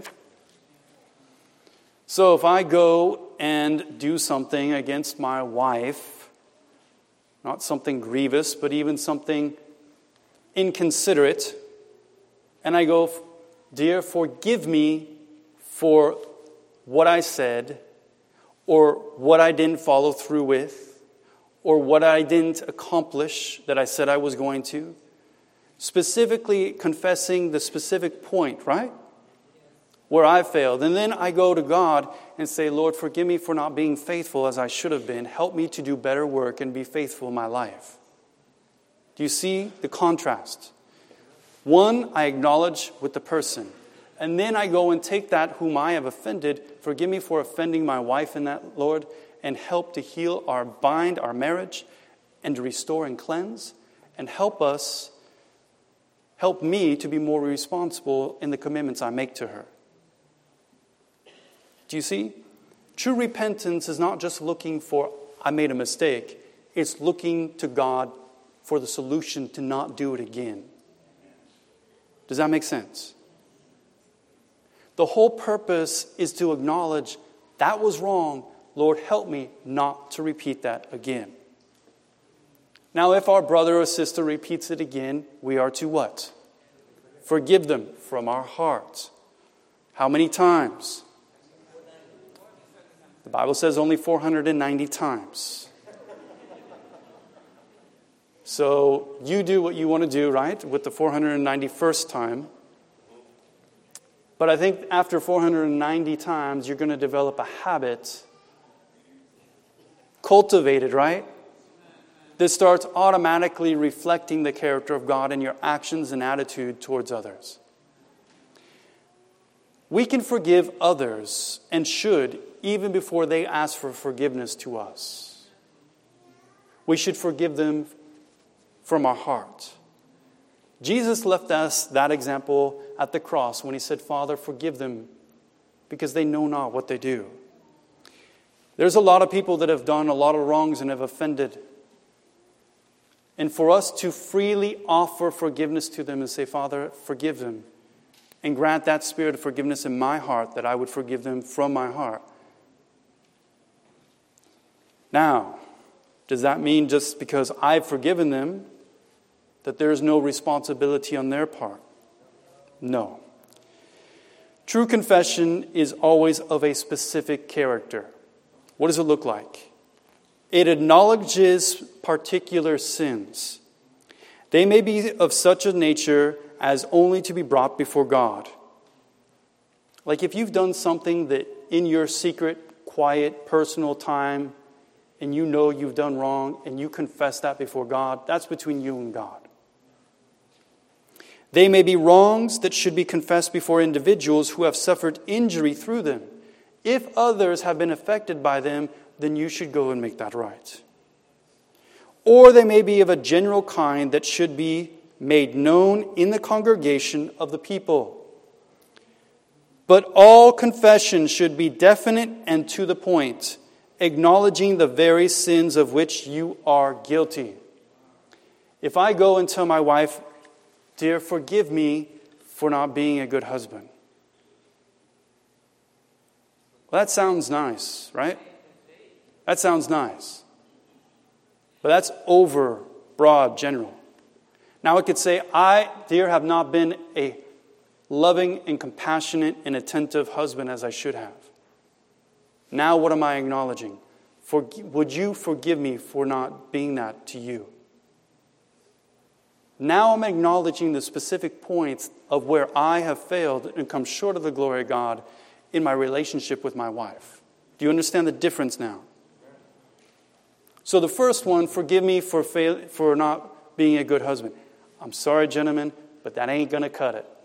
So if I go and do something against my wife, not something grievous, but even something inconsiderate, and I go, dear, forgive me for what I said, or what I didn't follow through with, or what I didn't accomplish that I said I was going to. Specifically confessing the specific point, right? Where I failed. And then I go to God and say, Lord, forgive me for not being faithful as I should have been. Help me to do better work and be faithful in my life. Do you see the contrast? One, I acknowledge with the person. And then I go and take that whom I have offended. Forgive me for offending my wife in that, Lord, and help to heal our bind, our marriage, and to restore and cleanse. And help us, help me to be more responsible in the commitments I make to her. Do you see? True repentance is not just looking for, I made a mistake. It's looking to God for the solution to not do it again. Does that make sense? The whole purpose is to acknowledge that was wrong. Lord, help me not to repeat that again. Now, if our brother or sister repeats it again, we are to what? Forgive them from our heart. How many times? The Bible says only four hundred ninety times. So you do what you want to do, right, with the four hundred ninety-first time. But I think after four hundred ninety times, you're going to develop a habit, cultivated, right? This starts automatically reflecting the character of God in your actions and attitude towards others. We can forgive others, and should, even before they ask for forgiveness to us. We should forgive them from our heart. Jesus left us that example at the cross when he said, Father, forgive them because they know not what they do. There's a lot of people that have done a lot of wrongs and have offended. And for us to freely offer forgiveness to them and say, Father, forgive them, and grant that spirit of forgiveness in my heart, that I would forgive them from my heart. Now, does that mean just because I've forgiven them that there is no responsibility on their part? No. True confession is always of a specific character. What does it look like? It acknowledges particular sins. They may be of such a nature as only to be brought before God. Like if you've done something that in your secret, quiet, personal time, and you know you've done wrong, and you confess that before God, that's between you and God. They may be wrongs that should be confessed before individuals who have suffered injury through them. If others have been affected by them, then you should go and make that right. Or they may be of a general kind that should be made known in the congregation of the people. But all confession should be definite and to the point, acknowledging the very sins of which you are guilty. If I go and tell my wife, "Dear, forgive me for not being a good husband." Well, that sounds nice, right? That sounds nice. But that's over broad, general. Now it could say, "I, dear, have not been a loving and compassionate and attentive husband as I should have." Now what am I acknowledging? For, would you forgive me for not being that to you? Now I'm acknowledging the specific points of where I have failed and come short of the glory of God in my relationship with my wife. Do you understand the difference now? So the first one, forgive me for fail, for not being a good husband. I'm sorry, gentlemen, but that ain't going to cut it.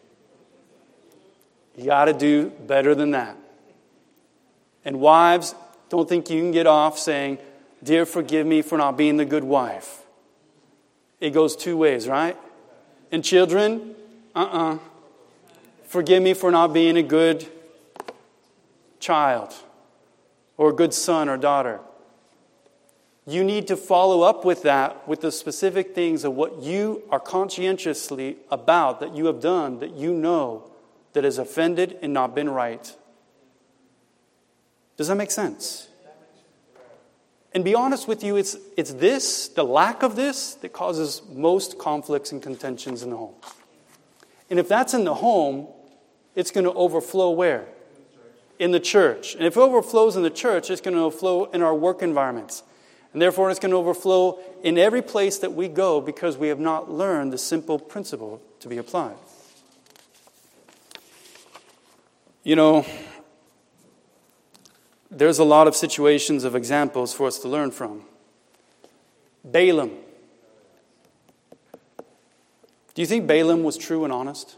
You got to do better than that. And wives, don't think you can get off saying, "Dear, forgive me for not being the good wife." It goes two ways, right? And children, uh-uh. Forgive me for not being a good child or a good son or daughter. You need to follow up with that with the specific things of what you are conscientiously about that you have done that you know that has offended and not been right. Does that make sense? And be honest with you, it's it's this, the lack of this, that causes most conflicts and contentions in the home. And if that's in the home, it's going to overflow where? In the church. And if it overflows in the church, it's going to overflow in our work environments. And therefore, it's going to overflow in every place that we go because we have not learned the simple principle to be applied. You know, there's a lot of situations of examples for us to learn from. Balaam. Do you think Balaam was true and honest?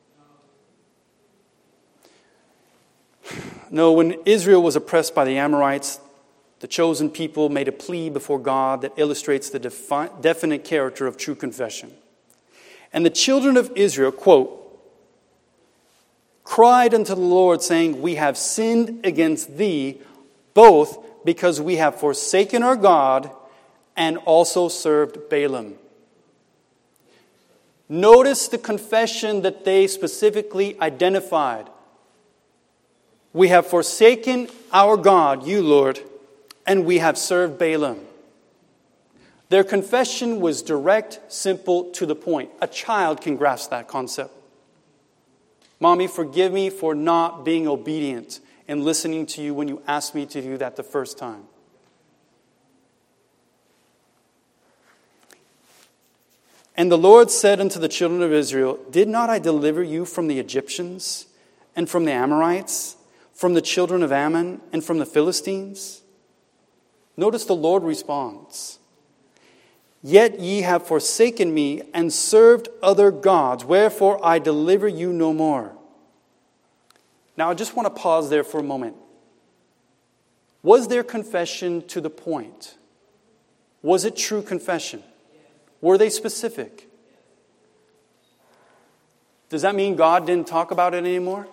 No, when Israel was oppressed by the Amorites, the chosen people made a plea before God that illustrates the defi- definite character of true confession. And the children of Israel, quote, cried unto the Lord, saying, "We have sinned against thee, both because we have forsaken our God and also served Balaam." Notice the confession that they specifically identified. We have forsaken our God, you Lord, and we have served Balaam. Their confession was direct, simple, to the point. A child can grasp that concept. "Mommy, forgive me for not being obedient and listening to you when you asked me to do that the first time." And the Lord said unto the children of Israel, "Did not I deliver you from the Egyptians and from the Amorites, from the children of Ammon and from the Philistines?" Notice the Lord responds, "Yet ye have forsaken me and served other gods, wherefore I deliver you no more." Now I just want to pause there for a moment. Was their confession to the point? Was it true confession? Were they specific? Does that mean God didn't talk about it anymore?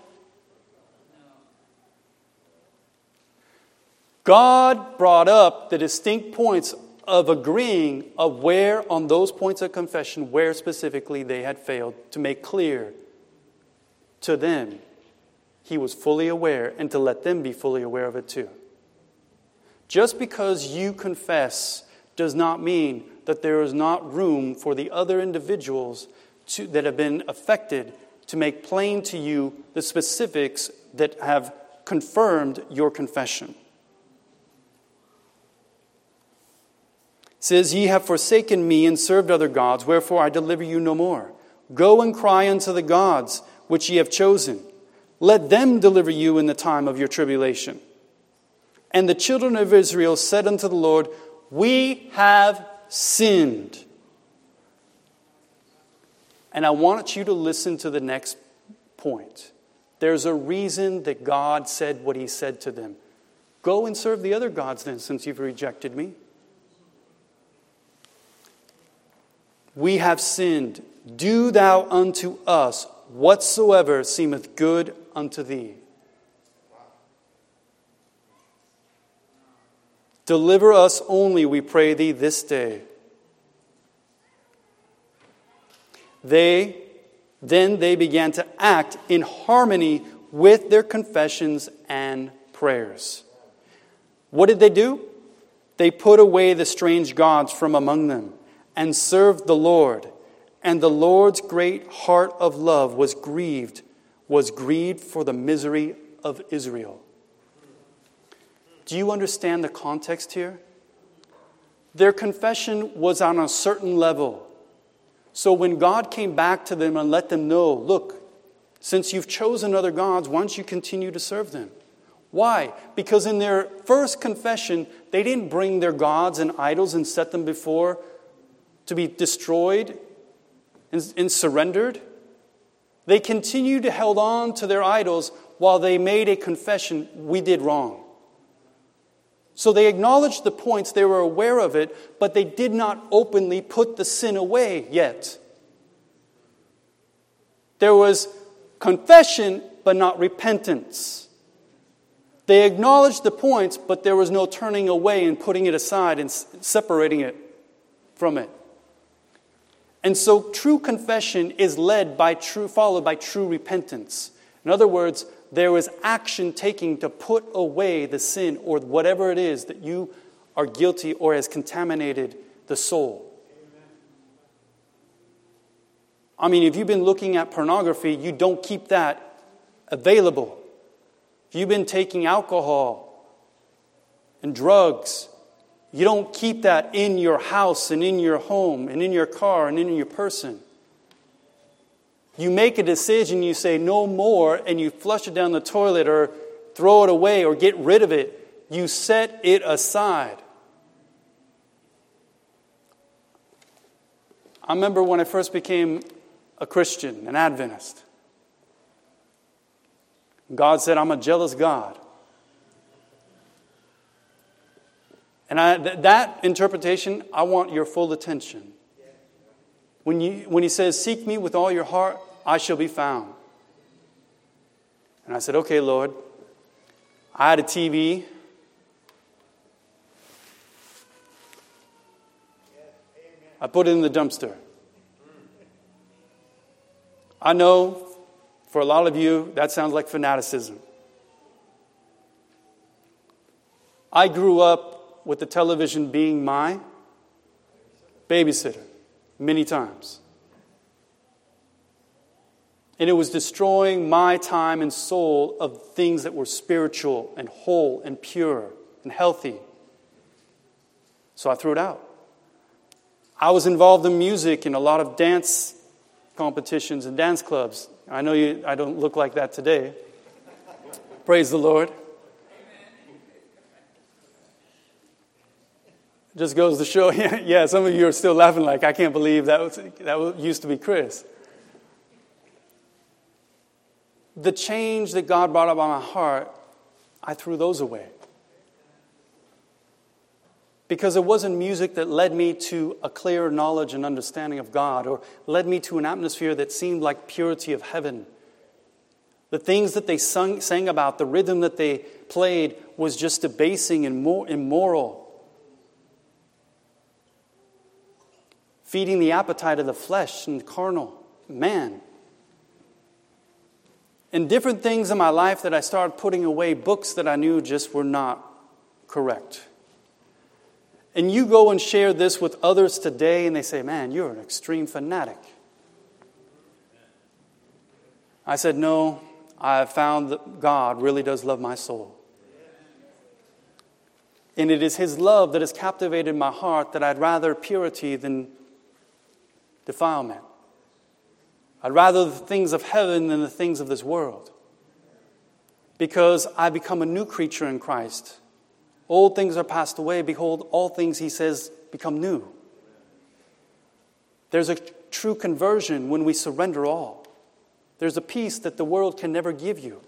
God brought up the distinct points of agreeing of where on those points of confession, where specifically they had failed, to make clear to them He was fully aware and to let them be fully aware of it too. Just because you confess does not mean that there is not room for the other individuals to, that have been affected to make plain to you the specifics that have confirmed your confession. It says, "Ye have forsaken me and served other gods, wherefore I deliver you no more. Go and cry unto the gods which ye have chosen. Let them deliver you in the time of your tribulation." And the children of Israel said unto the Lord, "We have sinned." And I want you to listen to the next point. There's a reason that God said what he said to them. Go and serve the other gods then, since you've rejected me. We have sinned. Do thou unto us whatsoever seemeth good unto thee. Deliver us only, we pray thee, this day. They, then they began to act in harmony with their confessions and prayers. What did they do? They put away the strange gods from among them and served the Lord. And the Lord's great heart of love was grieved, was grieved for the misery of Israel. Do you understand the context here? Their confession was on a certain level. So when God came back to them and let them know, look, since you've chosen other gods, why don't you continue to serve them? Why? Because in their first confession, they didn't bring their gods and idols and set them before to be destroyed and, and surrendered. They continued to hold on to their idols while they made a confession, we did wrong. So they acknowledged the points, they were aware of it, but they did not openly put the sin away yet. There was confession, but not repentance. They acknowledged the points, but there was no turning away and putting it aside and separating it from it. And so true confession is led by true, followed by true repentance. In other words, there was action taking to put away the sin or whatever it is that you are guilty or has contaminated the soul. I mean, if you've been looking at pornography, you don't keep that available. If you've been taking alcohol and drugs, you don't keep that in your house and in your home and in your car and in your person. You make a decision, you say no more, and you flush it down the toilet or throw it away or get rid of it. You set it aside. I remember when I first became a Christian, an Adventist. God said, I'm a jealous God. And I, th- that interpretation, I want your full attention. When, you, when he says, seek me with all your heart, I shall be found. And I said, okay, Lord. I had a T V. I put it in the dumpster. I know for a lot of you, that sounds like fanaticism. I grew up with the television being my babysitter many times. And it was destroying my time and soul of things that were spiritual and whole and pure and healthy. So I threw it out. I was involved in music and a lot of dance competitions and dance clubs. I know you. I don't look like that today. Praise the Lord. Just goes to show, yeah, yeah, some of you are still laughing like, I can't believe that was, that used to be Chris. The change that God brought up on my heart, I threw those away. Because it wasn't music that led me to a clearer knowledge and understanding of God, or led me to an atmosphere that seemed like purity of heaven. The things that they sung, sang about, the rhythm that they played was just debasing and more immoral. Feeding the appetite of the flesh and carnal man. And different things in my life that I started putting away, books that I knew just were not correct. And you go and share this with others today and they say, man, you're an extreme fanatic. I said, no, I have found that God really does love my soul. And it is His love that has captivated my heart that I'd rather purity than defilement. I'd rather the things of heaven than the things of this world. Because I become a new creature in Christ. Old things are passed away. Behold, all things, He says, become new. There's a true conversion when we surrender all. There's a peace that the world can never give you.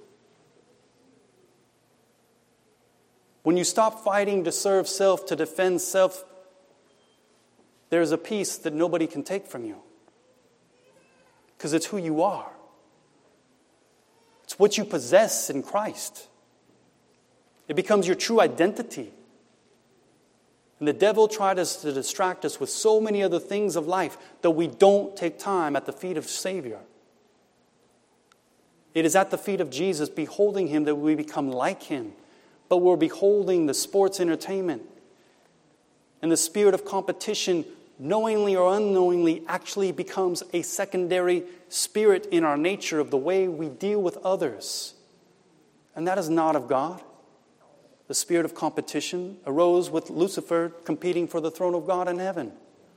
When you stop fighting to serve self, to defend self, there's a peace that nobody can take from you. Because it's who you are. It's what you possess in Christ. It becomes your true identity. And the devil tried us to distract us with so many other things of life that we don't take time at the feet of Savior. It is at the feet of Jesus, beholding Him, that we become like Him. But we're beholding the sports entertainment and the spirit of competition, knowingly or unknowingly, actually becomes a secondary spirit in our nature of the way we deal with others. And that is not of God. The spirit of competition arose with Lucifer competing for the throne of God in heaven.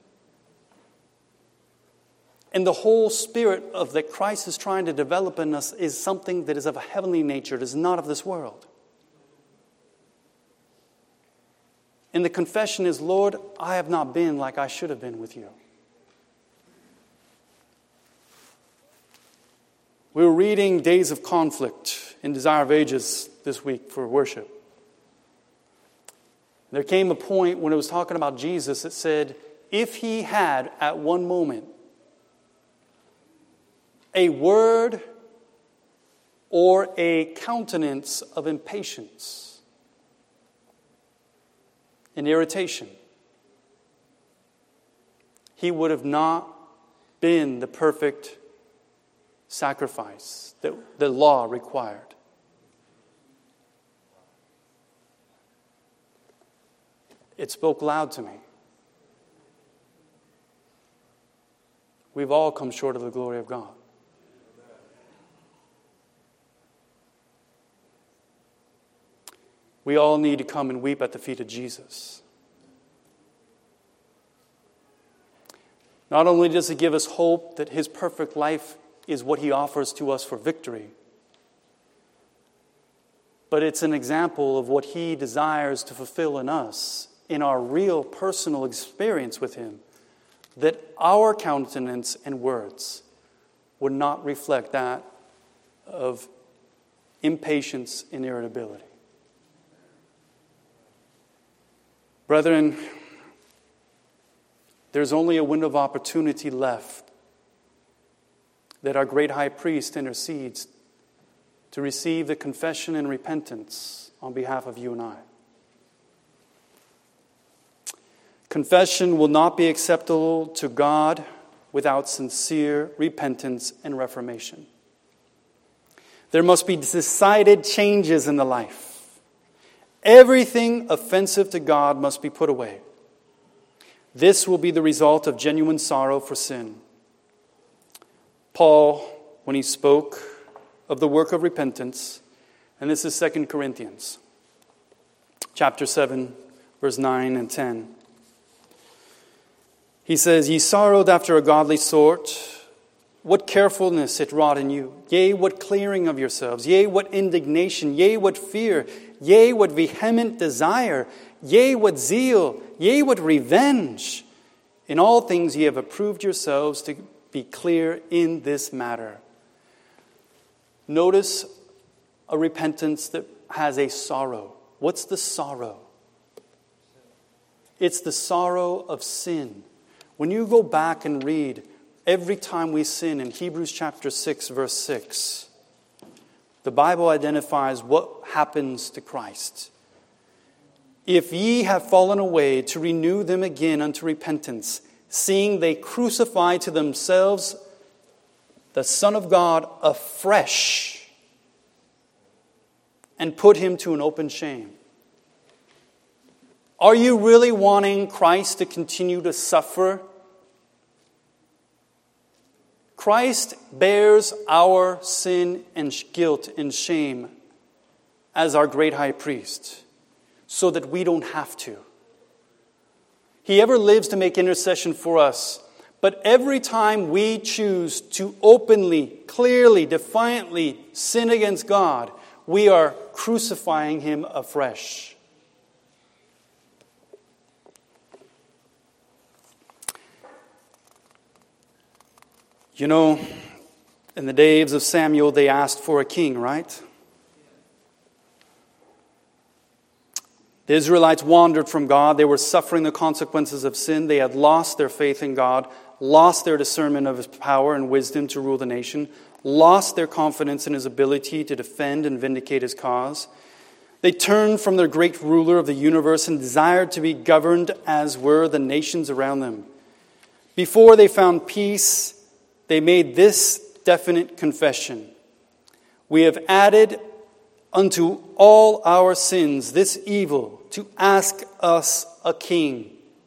And the whole spirit of that Christ is trying to develop in us is something that is of a heavenly nature. It is not of this world. And the confession is, Lord, I have not been like I should have been with you. We were reading Days of Conflict in Desire of Ages this week for worship. There came a point when it was talking about Jesus, it said, if He had at one moment a word or a countenance of impatience and irritation, He would have not been the perfect sacrifice that the law required. It spoke loud to me. We've all come short of the glory of God. We all need to come and weep at the feet of Jesus. Not only does He give us hope that His perfect life is what He offers to us for victory, but it's an example of what He desires to fulfill in us, in our real personal experience with Him, that our countenance and words would not reflect that of impatience and irritability. Brethren, there's only a window of opportunity left that our great high priest intercedes to receive the confession and repentance on behalf of you and I. Confession will not be acceptable to God without sincere repentance and reformation. There must be decided changes in the life. Everything offensive to God must be put away. This will be the result of genuine sorrow for sin. Paul, when he spoke of the work of repentance, and this is Second Corinthians chapter seven, verse nine and ten. He says, Ye sorrowed after a godly sort. What carefulness it wrought in you. Yea, what clearing of yourselves. Yea, what indignation. Yea, what fear. Yea, what vehement desire. Yea, what zeal. Yea, what revenge. In all things ye have approved yourselves to be clear in this matter. Notice a repentance that has a sorrow. What's the sorrow? It's the sorrow of sin. When you go back and read every time we sin in Hebrews chapter six, verse six, the Bible identifies what happens to Christ. If ye have fallen away, to renew them again unto repentance, seeing they crucify to themselves the Son of God afresh, and put Him to an open shame. Are you really wanting Christ to continue to suffer? Christ bears our sin and guilt and shame as our great high priest, so that we don't have to. He ever lives to make intercession for us. But every time we choose to openly, clearly, defiantly sin against God, we are crucifying Him afresh. You know, in the days of Samuel, they asked for a king, right? The Israelites wandered from God. They were suffering the consequences of sin. They had lost their faith in God, lost their discernment of His power and wisdom to rule the nation, lost their confidence in His ability to defend and vindicate His cause. They turned from their great ruler of the universe and desired to be governed as were the nations around them. Before they found peace, they made this definite confession: we have added unto all our sins this evil, to ask us a king.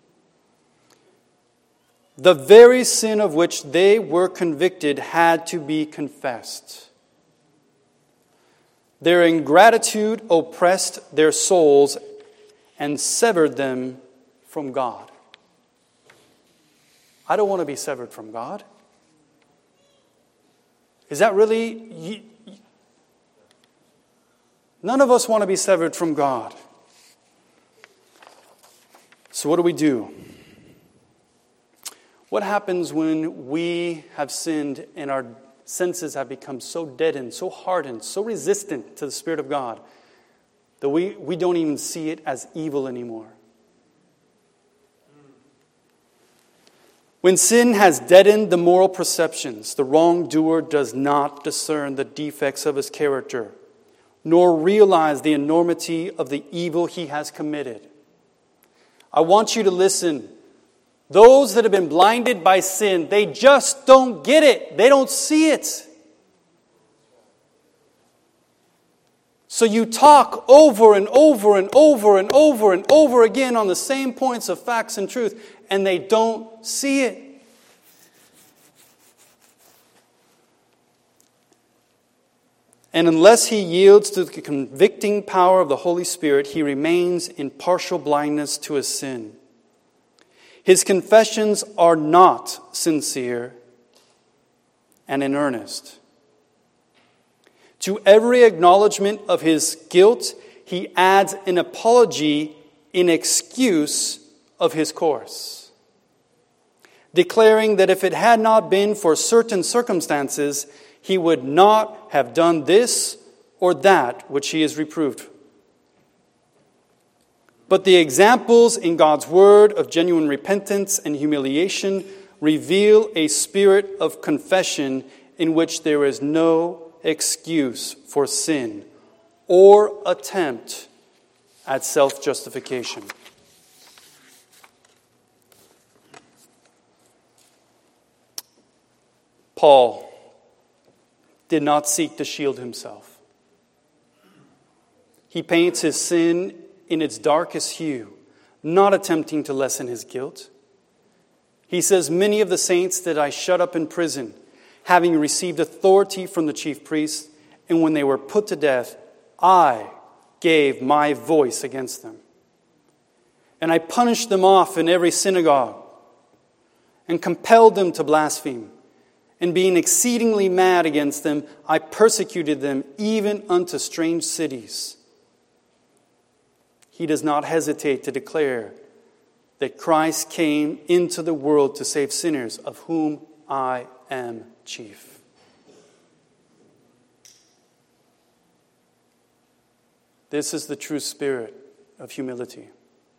The very sin of which they were convicted had to be confessed. Their ingratitude oppressed their souls and severed them from God. I don't want to be severed from God. Is that really... None of us want to be severed from God. So what do we do? What happens when we have sinned and our senses have become so deadened, so hardened, so resistant to the Spirit of God that we, we don't even see it as evil anymore? When sin has deadened the moral perceptions, the wrongdoer does not discern the defects of his character, nor realize the enormity of the evil he has committed. I want you to listen. Those that have been blinded by sin, they just don't get it. They don't see it. So you talk over and over and over and over and over again on the same points of facts and truth, and they don't see it. And unless he yields to the convicting power of the Holy Spirit, he remains in partial blindness to his sin. His confessions are not sincere and in earnest. To every acknowledgement of his guilt, he adds an apology in excuse of his course, declaring that if it had not been for certain circumstances, he would not have done this or that which he is reproved. But the examples in God's word of genuine repentance and humiliation reveal a spirit of confession in which there is no excuse for sin or attempt at self-justification. Paul did not seek to shield himself. He paints his sin in its darkest hue, not attempting to lessen his guilt. He says, "Many of the saints that I shut up in prison, having received authority from the chief priests, and when they were put to death, I gave my voice against them. And I punished them off in every synagogue, and compelled them to blaspheme. And being exceedingly mad against them, I persecuted them even unto strange cities." He does not hesitate to declare that Christ came into the world to save sinners, of whom I am chief. This is the true spirit of humility.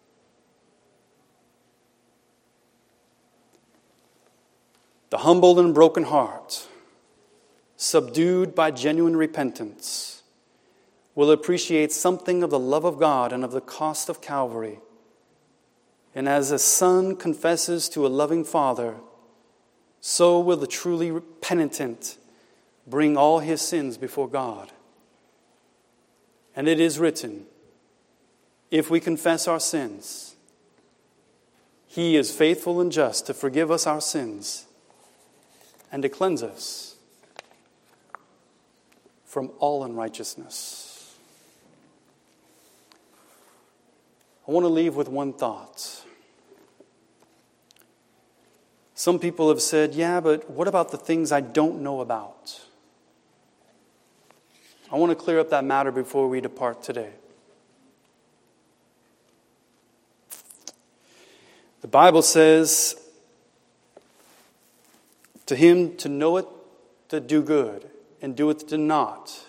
The humble and broken heart, subdued by genuine repentance, will appreciate something of the love of God and of the cost of Calvary. And as a son confesses to a loving father, so will the truly penitent bring all his sins before God. And it is written, if we confess our sins, He is faithful and just to forgive us our sins and to cleanse us from all unrighteousness. I want to leave with one thought. Some people have said, yeah, but what about the things I don't know about? I want to clear up that matter before we depart today. The Bible says To him to know it, to do good, and do it to not,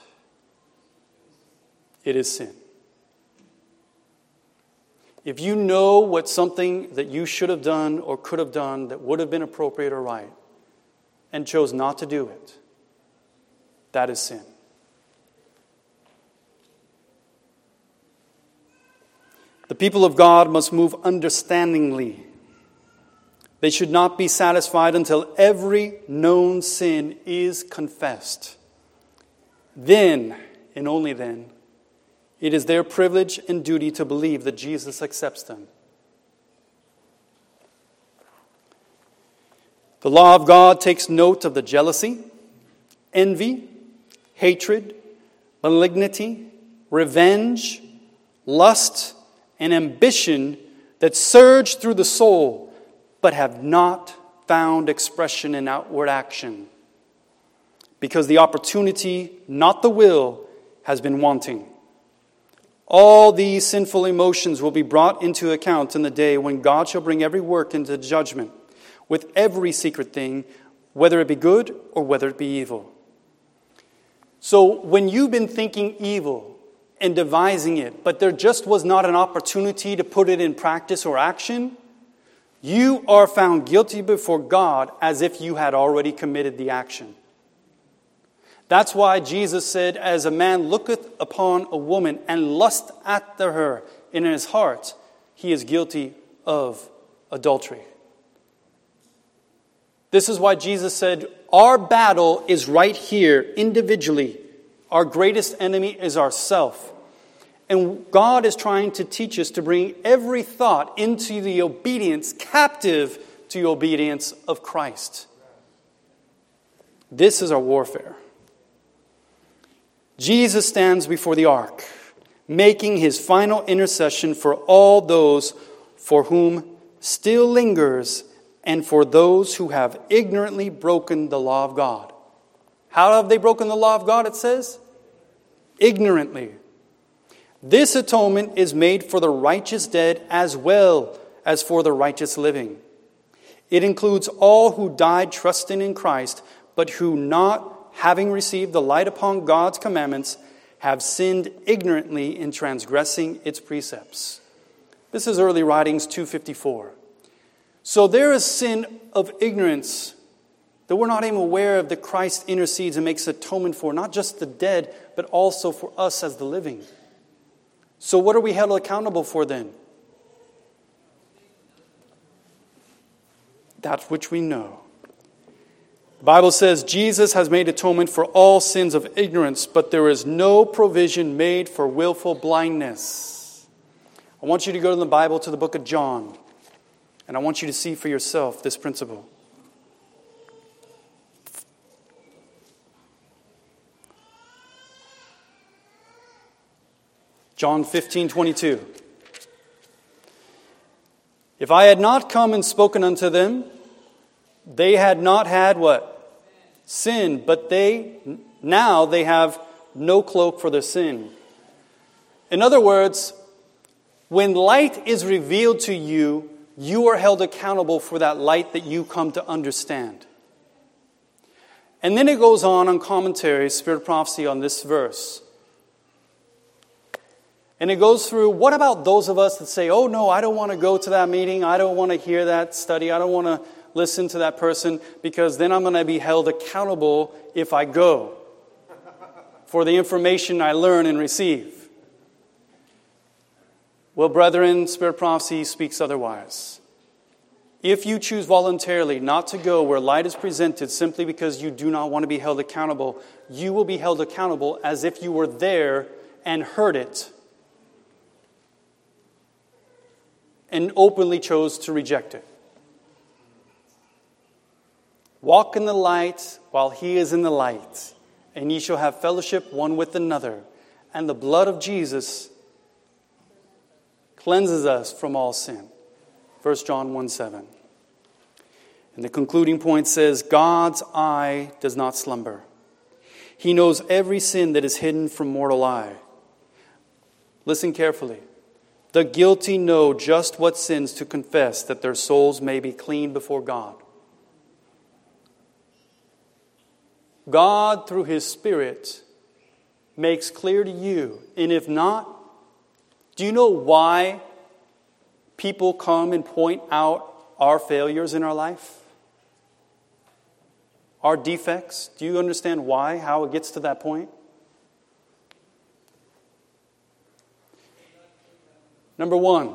it is sin. If you know what something that you should have done or could have done that would have been appropriate or right, and chose not to do it, that is sin. The people of God must move understandingly. They should not be satisfied until every known sin is confessed. Then, and only then, it is their privilege and duty to believe that Jesus accepts them. The law of God takes note of the jealousy, envy, hatred, malignity, revenge, lust, and ambition that surge through the soul but have not found expression in outward action, because the opportunity, not the will, has been wanting. All these sinful emotions will be brought into account in the day when God shall bring every work into judgment, with every secret thing, whether it be good or whether it be evil. So when you've been thinking evil and devising it, but there just was not an opportunity to put it in practice or action, you are found guilty before God as if you had already committed the action. That's why Jesus said, as a man looketh upon a woman and lust after her in his heart, he is guilty of adultery. This is why Jesus said, our battle is right here, individually. Our greatest enemy is ourself. And God is trying to teach us to bring every thought into the obedience, captive to the obedience of Christ. This is our warfare. Jesus stands before the ark, making his final intercession for all those for whom still lingers and for those who have ignorantly broken the law of God. How have they broken the law of God, it says? Ignorantly. This atonement is made for the righteous dead as well as for the righteous living. It includes all who died trusting in Christ, but who, not having received the light upon God's commandments, have sinned ignorantly in transgressing its precepts. This is early writings two fifty-four. So there is sin of ignorance that we're not even aware of, that Christ intercedes and makes atonement for, not just the dead, but also for us as the living. So what are we held accountable for then? That which we know. The Bible says Jesus has made atonement for all sins of ignorance, but there is no provision made for willful blindness. I want you to go to the Bible, to the book of John, and I want you to see for yourself this principle. John fifteen twenty-two. If I had not come and spoken unto them, they had not had what? Sin. But they, now they have no cloak for their sin. In other words, when light is revealed to you, you are held accountable for that light that you come to understand. And then it goes on on commentary, Spirit of Prophecy, on this verse. And it goes through, what about those of us that say, oh no, I don't want to go to that meeting, I don't want to hear that study, I don't want to listen to that person, because then I'm going to be held accountable if I go for the information I learn and receive. Well, brethren, Spirit of Prophecy speaks otherwise. If you choose voluntarily not to go where light is presented simply because you do not want to be held accountable, you will be held accountable as if you were there and heard it and openly chose to reject it. Walk in the light while he is in the light, and ye shall have fellowship one with another. And the blood of Jesus cleanses us from all sin. First John one seven. And the concluding point says, God's eye does not slumber. He knows every sin that is hidden from mortal eye. Listen carefully. The guilty know just what sins to confess, that their souls may be clean before God. God, through His Spirit, makes clear to you. And if not, do you know why people come and point out our failures in our life? Our defects? Do you understand why, how it gets to that point? Number one,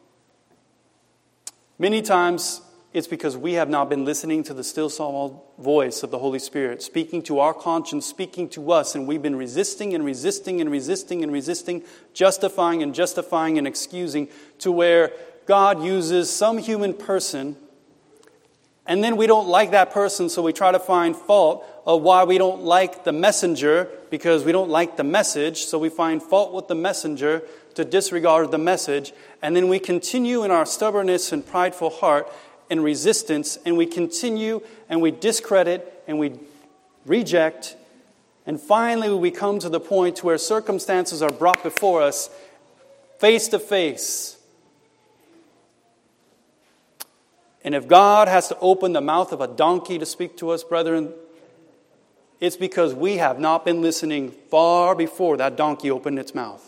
many times it's because we have not been listening to the still small voice of the Holy Spirit, speaking to our conscience, speaking to us, and we've been resisting and resisting and resisting and resisting, justifying and justifying and excusing, to where God uses some human person, and then we don't like that person, so we try to find fault of why we don't like the messenger, because we don't like the message, so we find fault with the messenger to disregard the message, and then we continue in our stubbornness and prideful heart and resistance, and we continue and we discredit and we reject, and finally we come to the point where circumstances are brought before us face to face. And if God has to open the mouth of a donkey to speak to us, brethren, it's because we have not been listening far before that donkey opened its mouth.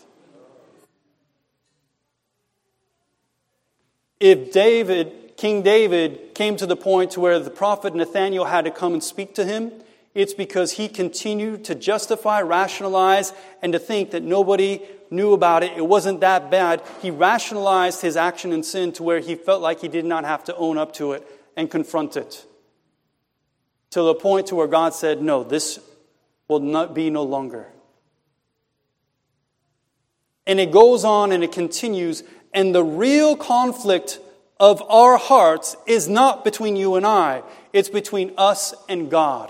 If David, King David, came to the point where the prophet Nathanael had to come and speak to him, it's because he continued to justify, rationalize, and to think that nobody knew about it. It wasn't that bad. He rationalized his action and sin to where he felt like he did not have to own up to it and confront it. To the point to where God said, no, this will not be no longer. And it goes on and it continues. And the real conflict of our hearts is not between you and I. It's between us and God.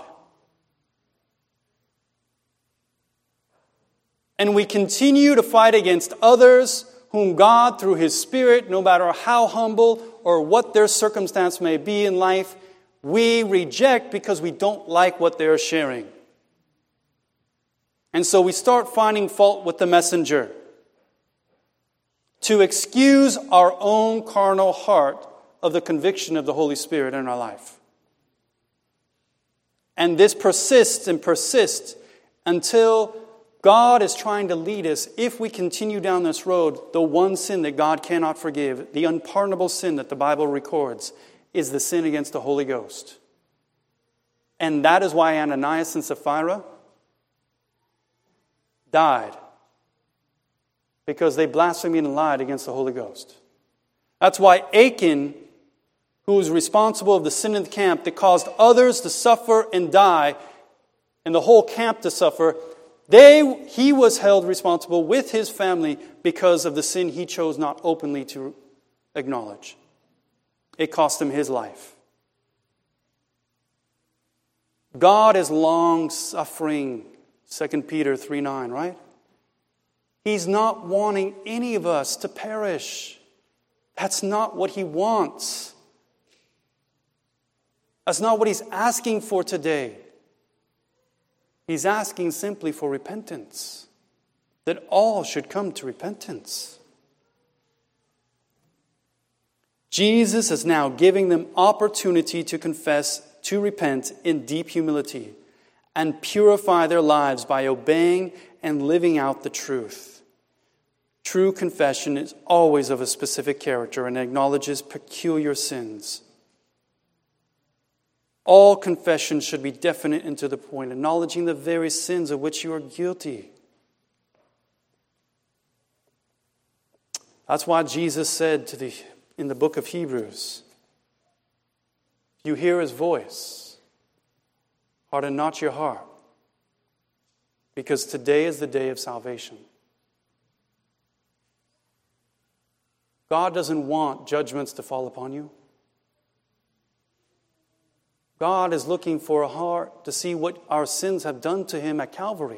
And we continue to fight against others whom God, through His Spirit, no matter how humble or what their circumstance may be in life, we reject because we don't like what they're sharing. And so we start finding fault with the messenger to excuse our own carnal heart of the conviction of the Holy Spirit in our life. And this persists and persists until God is trying to lead us, if we continue down this road, the one sin that God cannot forgive, the unpardonable sin that the Bible records, is the sin against the Holy Ghost. And that is why Ananias and Sapphira died. Because they blasphemed and lied against the Holy Ghost. That's why Achan, who was responsible of the sin in the camp that caused others to suffer and die, and the whole camp to suffer, They, he was held responsible with his family because of the sin he chose not openly to acknowledge. It cost him his life. God is long-suffering, Second Peter three nine, right? He's not wanting any of us to perish. That's not what He wants. That's not what He's asking for today. He's asking simply for repentance, that all should come to repentance. Jesus is now giving them opportunity to confess, to repent in deep humility, and purify their lives by obeying and living out the truth. True confession is always of a specific character and acknowledges peculiar sins. All confession should be definite and to the point, acknowledging the very sins of which you are guilty. That's why Jesus said to the, in the book of Hebrews, if you hear His voice, harden not your heart, because today is the day of salvation. God doesn't want judgments to fall upon you. God is looking for a heart to see what our sins have done to Him at Calvary.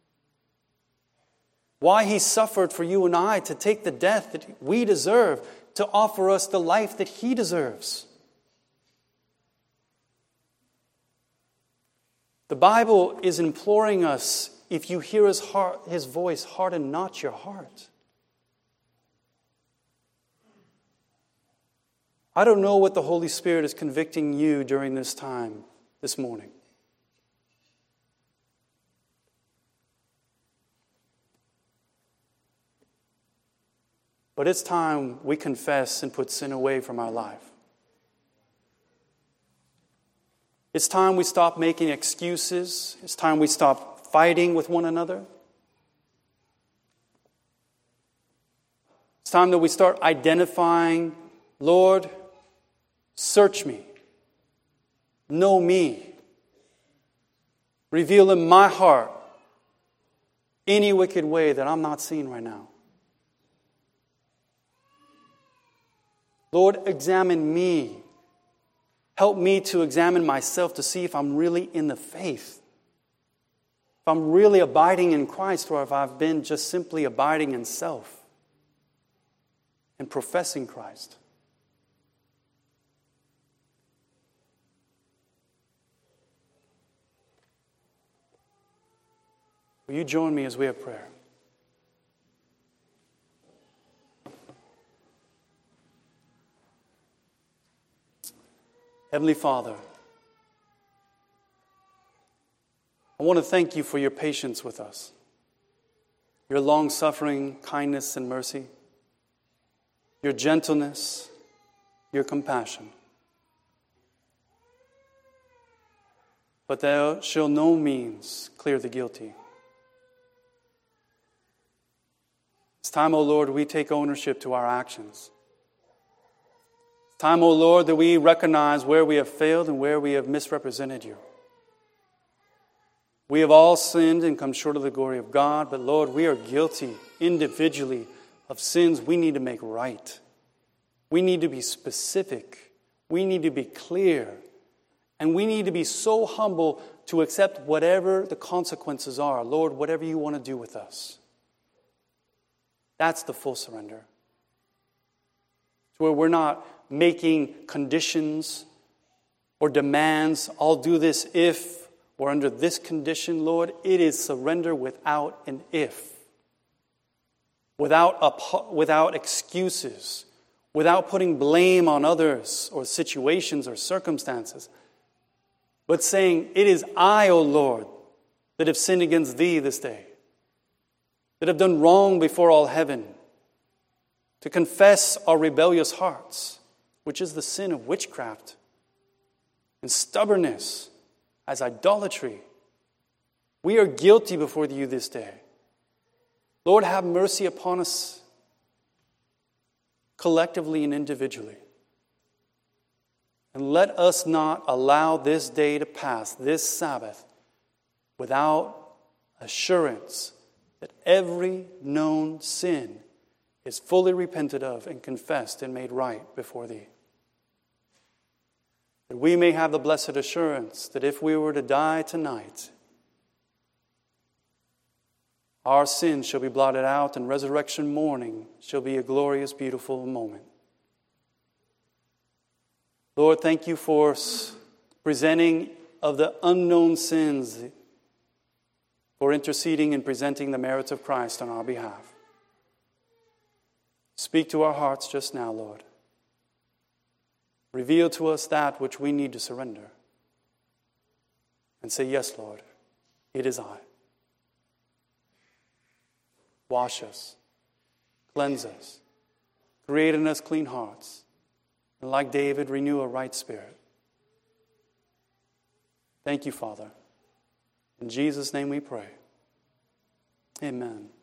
Why He suffered for you and I to take the death that we deserve, to offer us the life that He deserves. The Bible is imploring us, if you hear His heart, His voice, harden not your heart. I don't know what the Holy Spirit is convicting you during this time, this morning. But it's time we confess and put sin away from our life. It's time we stop making excuses. It's time we stop fighting with one another. It's time that we start identifying, Lord, search me. Know me. Reveal in my heart any wicked way that I'm not seeing right now. Lord, examine me. Help me to examine myself to see if I'm really in the faith. If I'm really abiding in Christ, or if I've been just simply abiding in self and professing Christ. Will you join me as we have prayer? Heavenly Father, I want to thank you for your patience with us, your long-suffering kindness and mercy, your gentleness, your compassion. But thou shalt no means clear the guilty. It's time, O Lord, we take ownership to our actions. It's time, O Lord, that we recognize where we have failed and where we have misrepresented you. We have all sinned and come short of the glory of God, but Lord, we are guilty individually of sins we need to make right. We need to be specific. We need to be clear. And we need to be so humble to accept whatever the consequences are. Lord, whatever you want to do with us. That's the full surrender. Where we're not making conditions or demands. I'll do this if, or under this condition, Lord. It is surrender without an if. Without, a, without excuses. Without putting blame on others or situations or circumstances. But saying, it is I, O Lord, that have sinned against thee this day. That have done wrong before all heaven. To confess our rebellious hearts, which is the sin of witchcraft and stubbornness as idolatry. We are guilty before you this day. Lord, have mercy upon us collectively and individually. And let us not allow this day to pass, this Sabbath, without assurance that every known sin is fully repented of and confessed and made right before thee. That we may have the blessed assurance that if we were to die tonight, our sins shall be blotted out and resurrection morning shall be a glorious, beautiful moment. Lord, thank you for presenting of the unknown sins, for interceding and presenting the merits of Christ on our behalf. Speak to our hearts just now, Lord. Reveal to us that which we need to surrender. And say, yes, Lord, it is I. Wash us. Cleanse us. Create in us clean hearts. And like David, renew a right spirit. Thank you, Father. In Jesus' name we pray. Amen.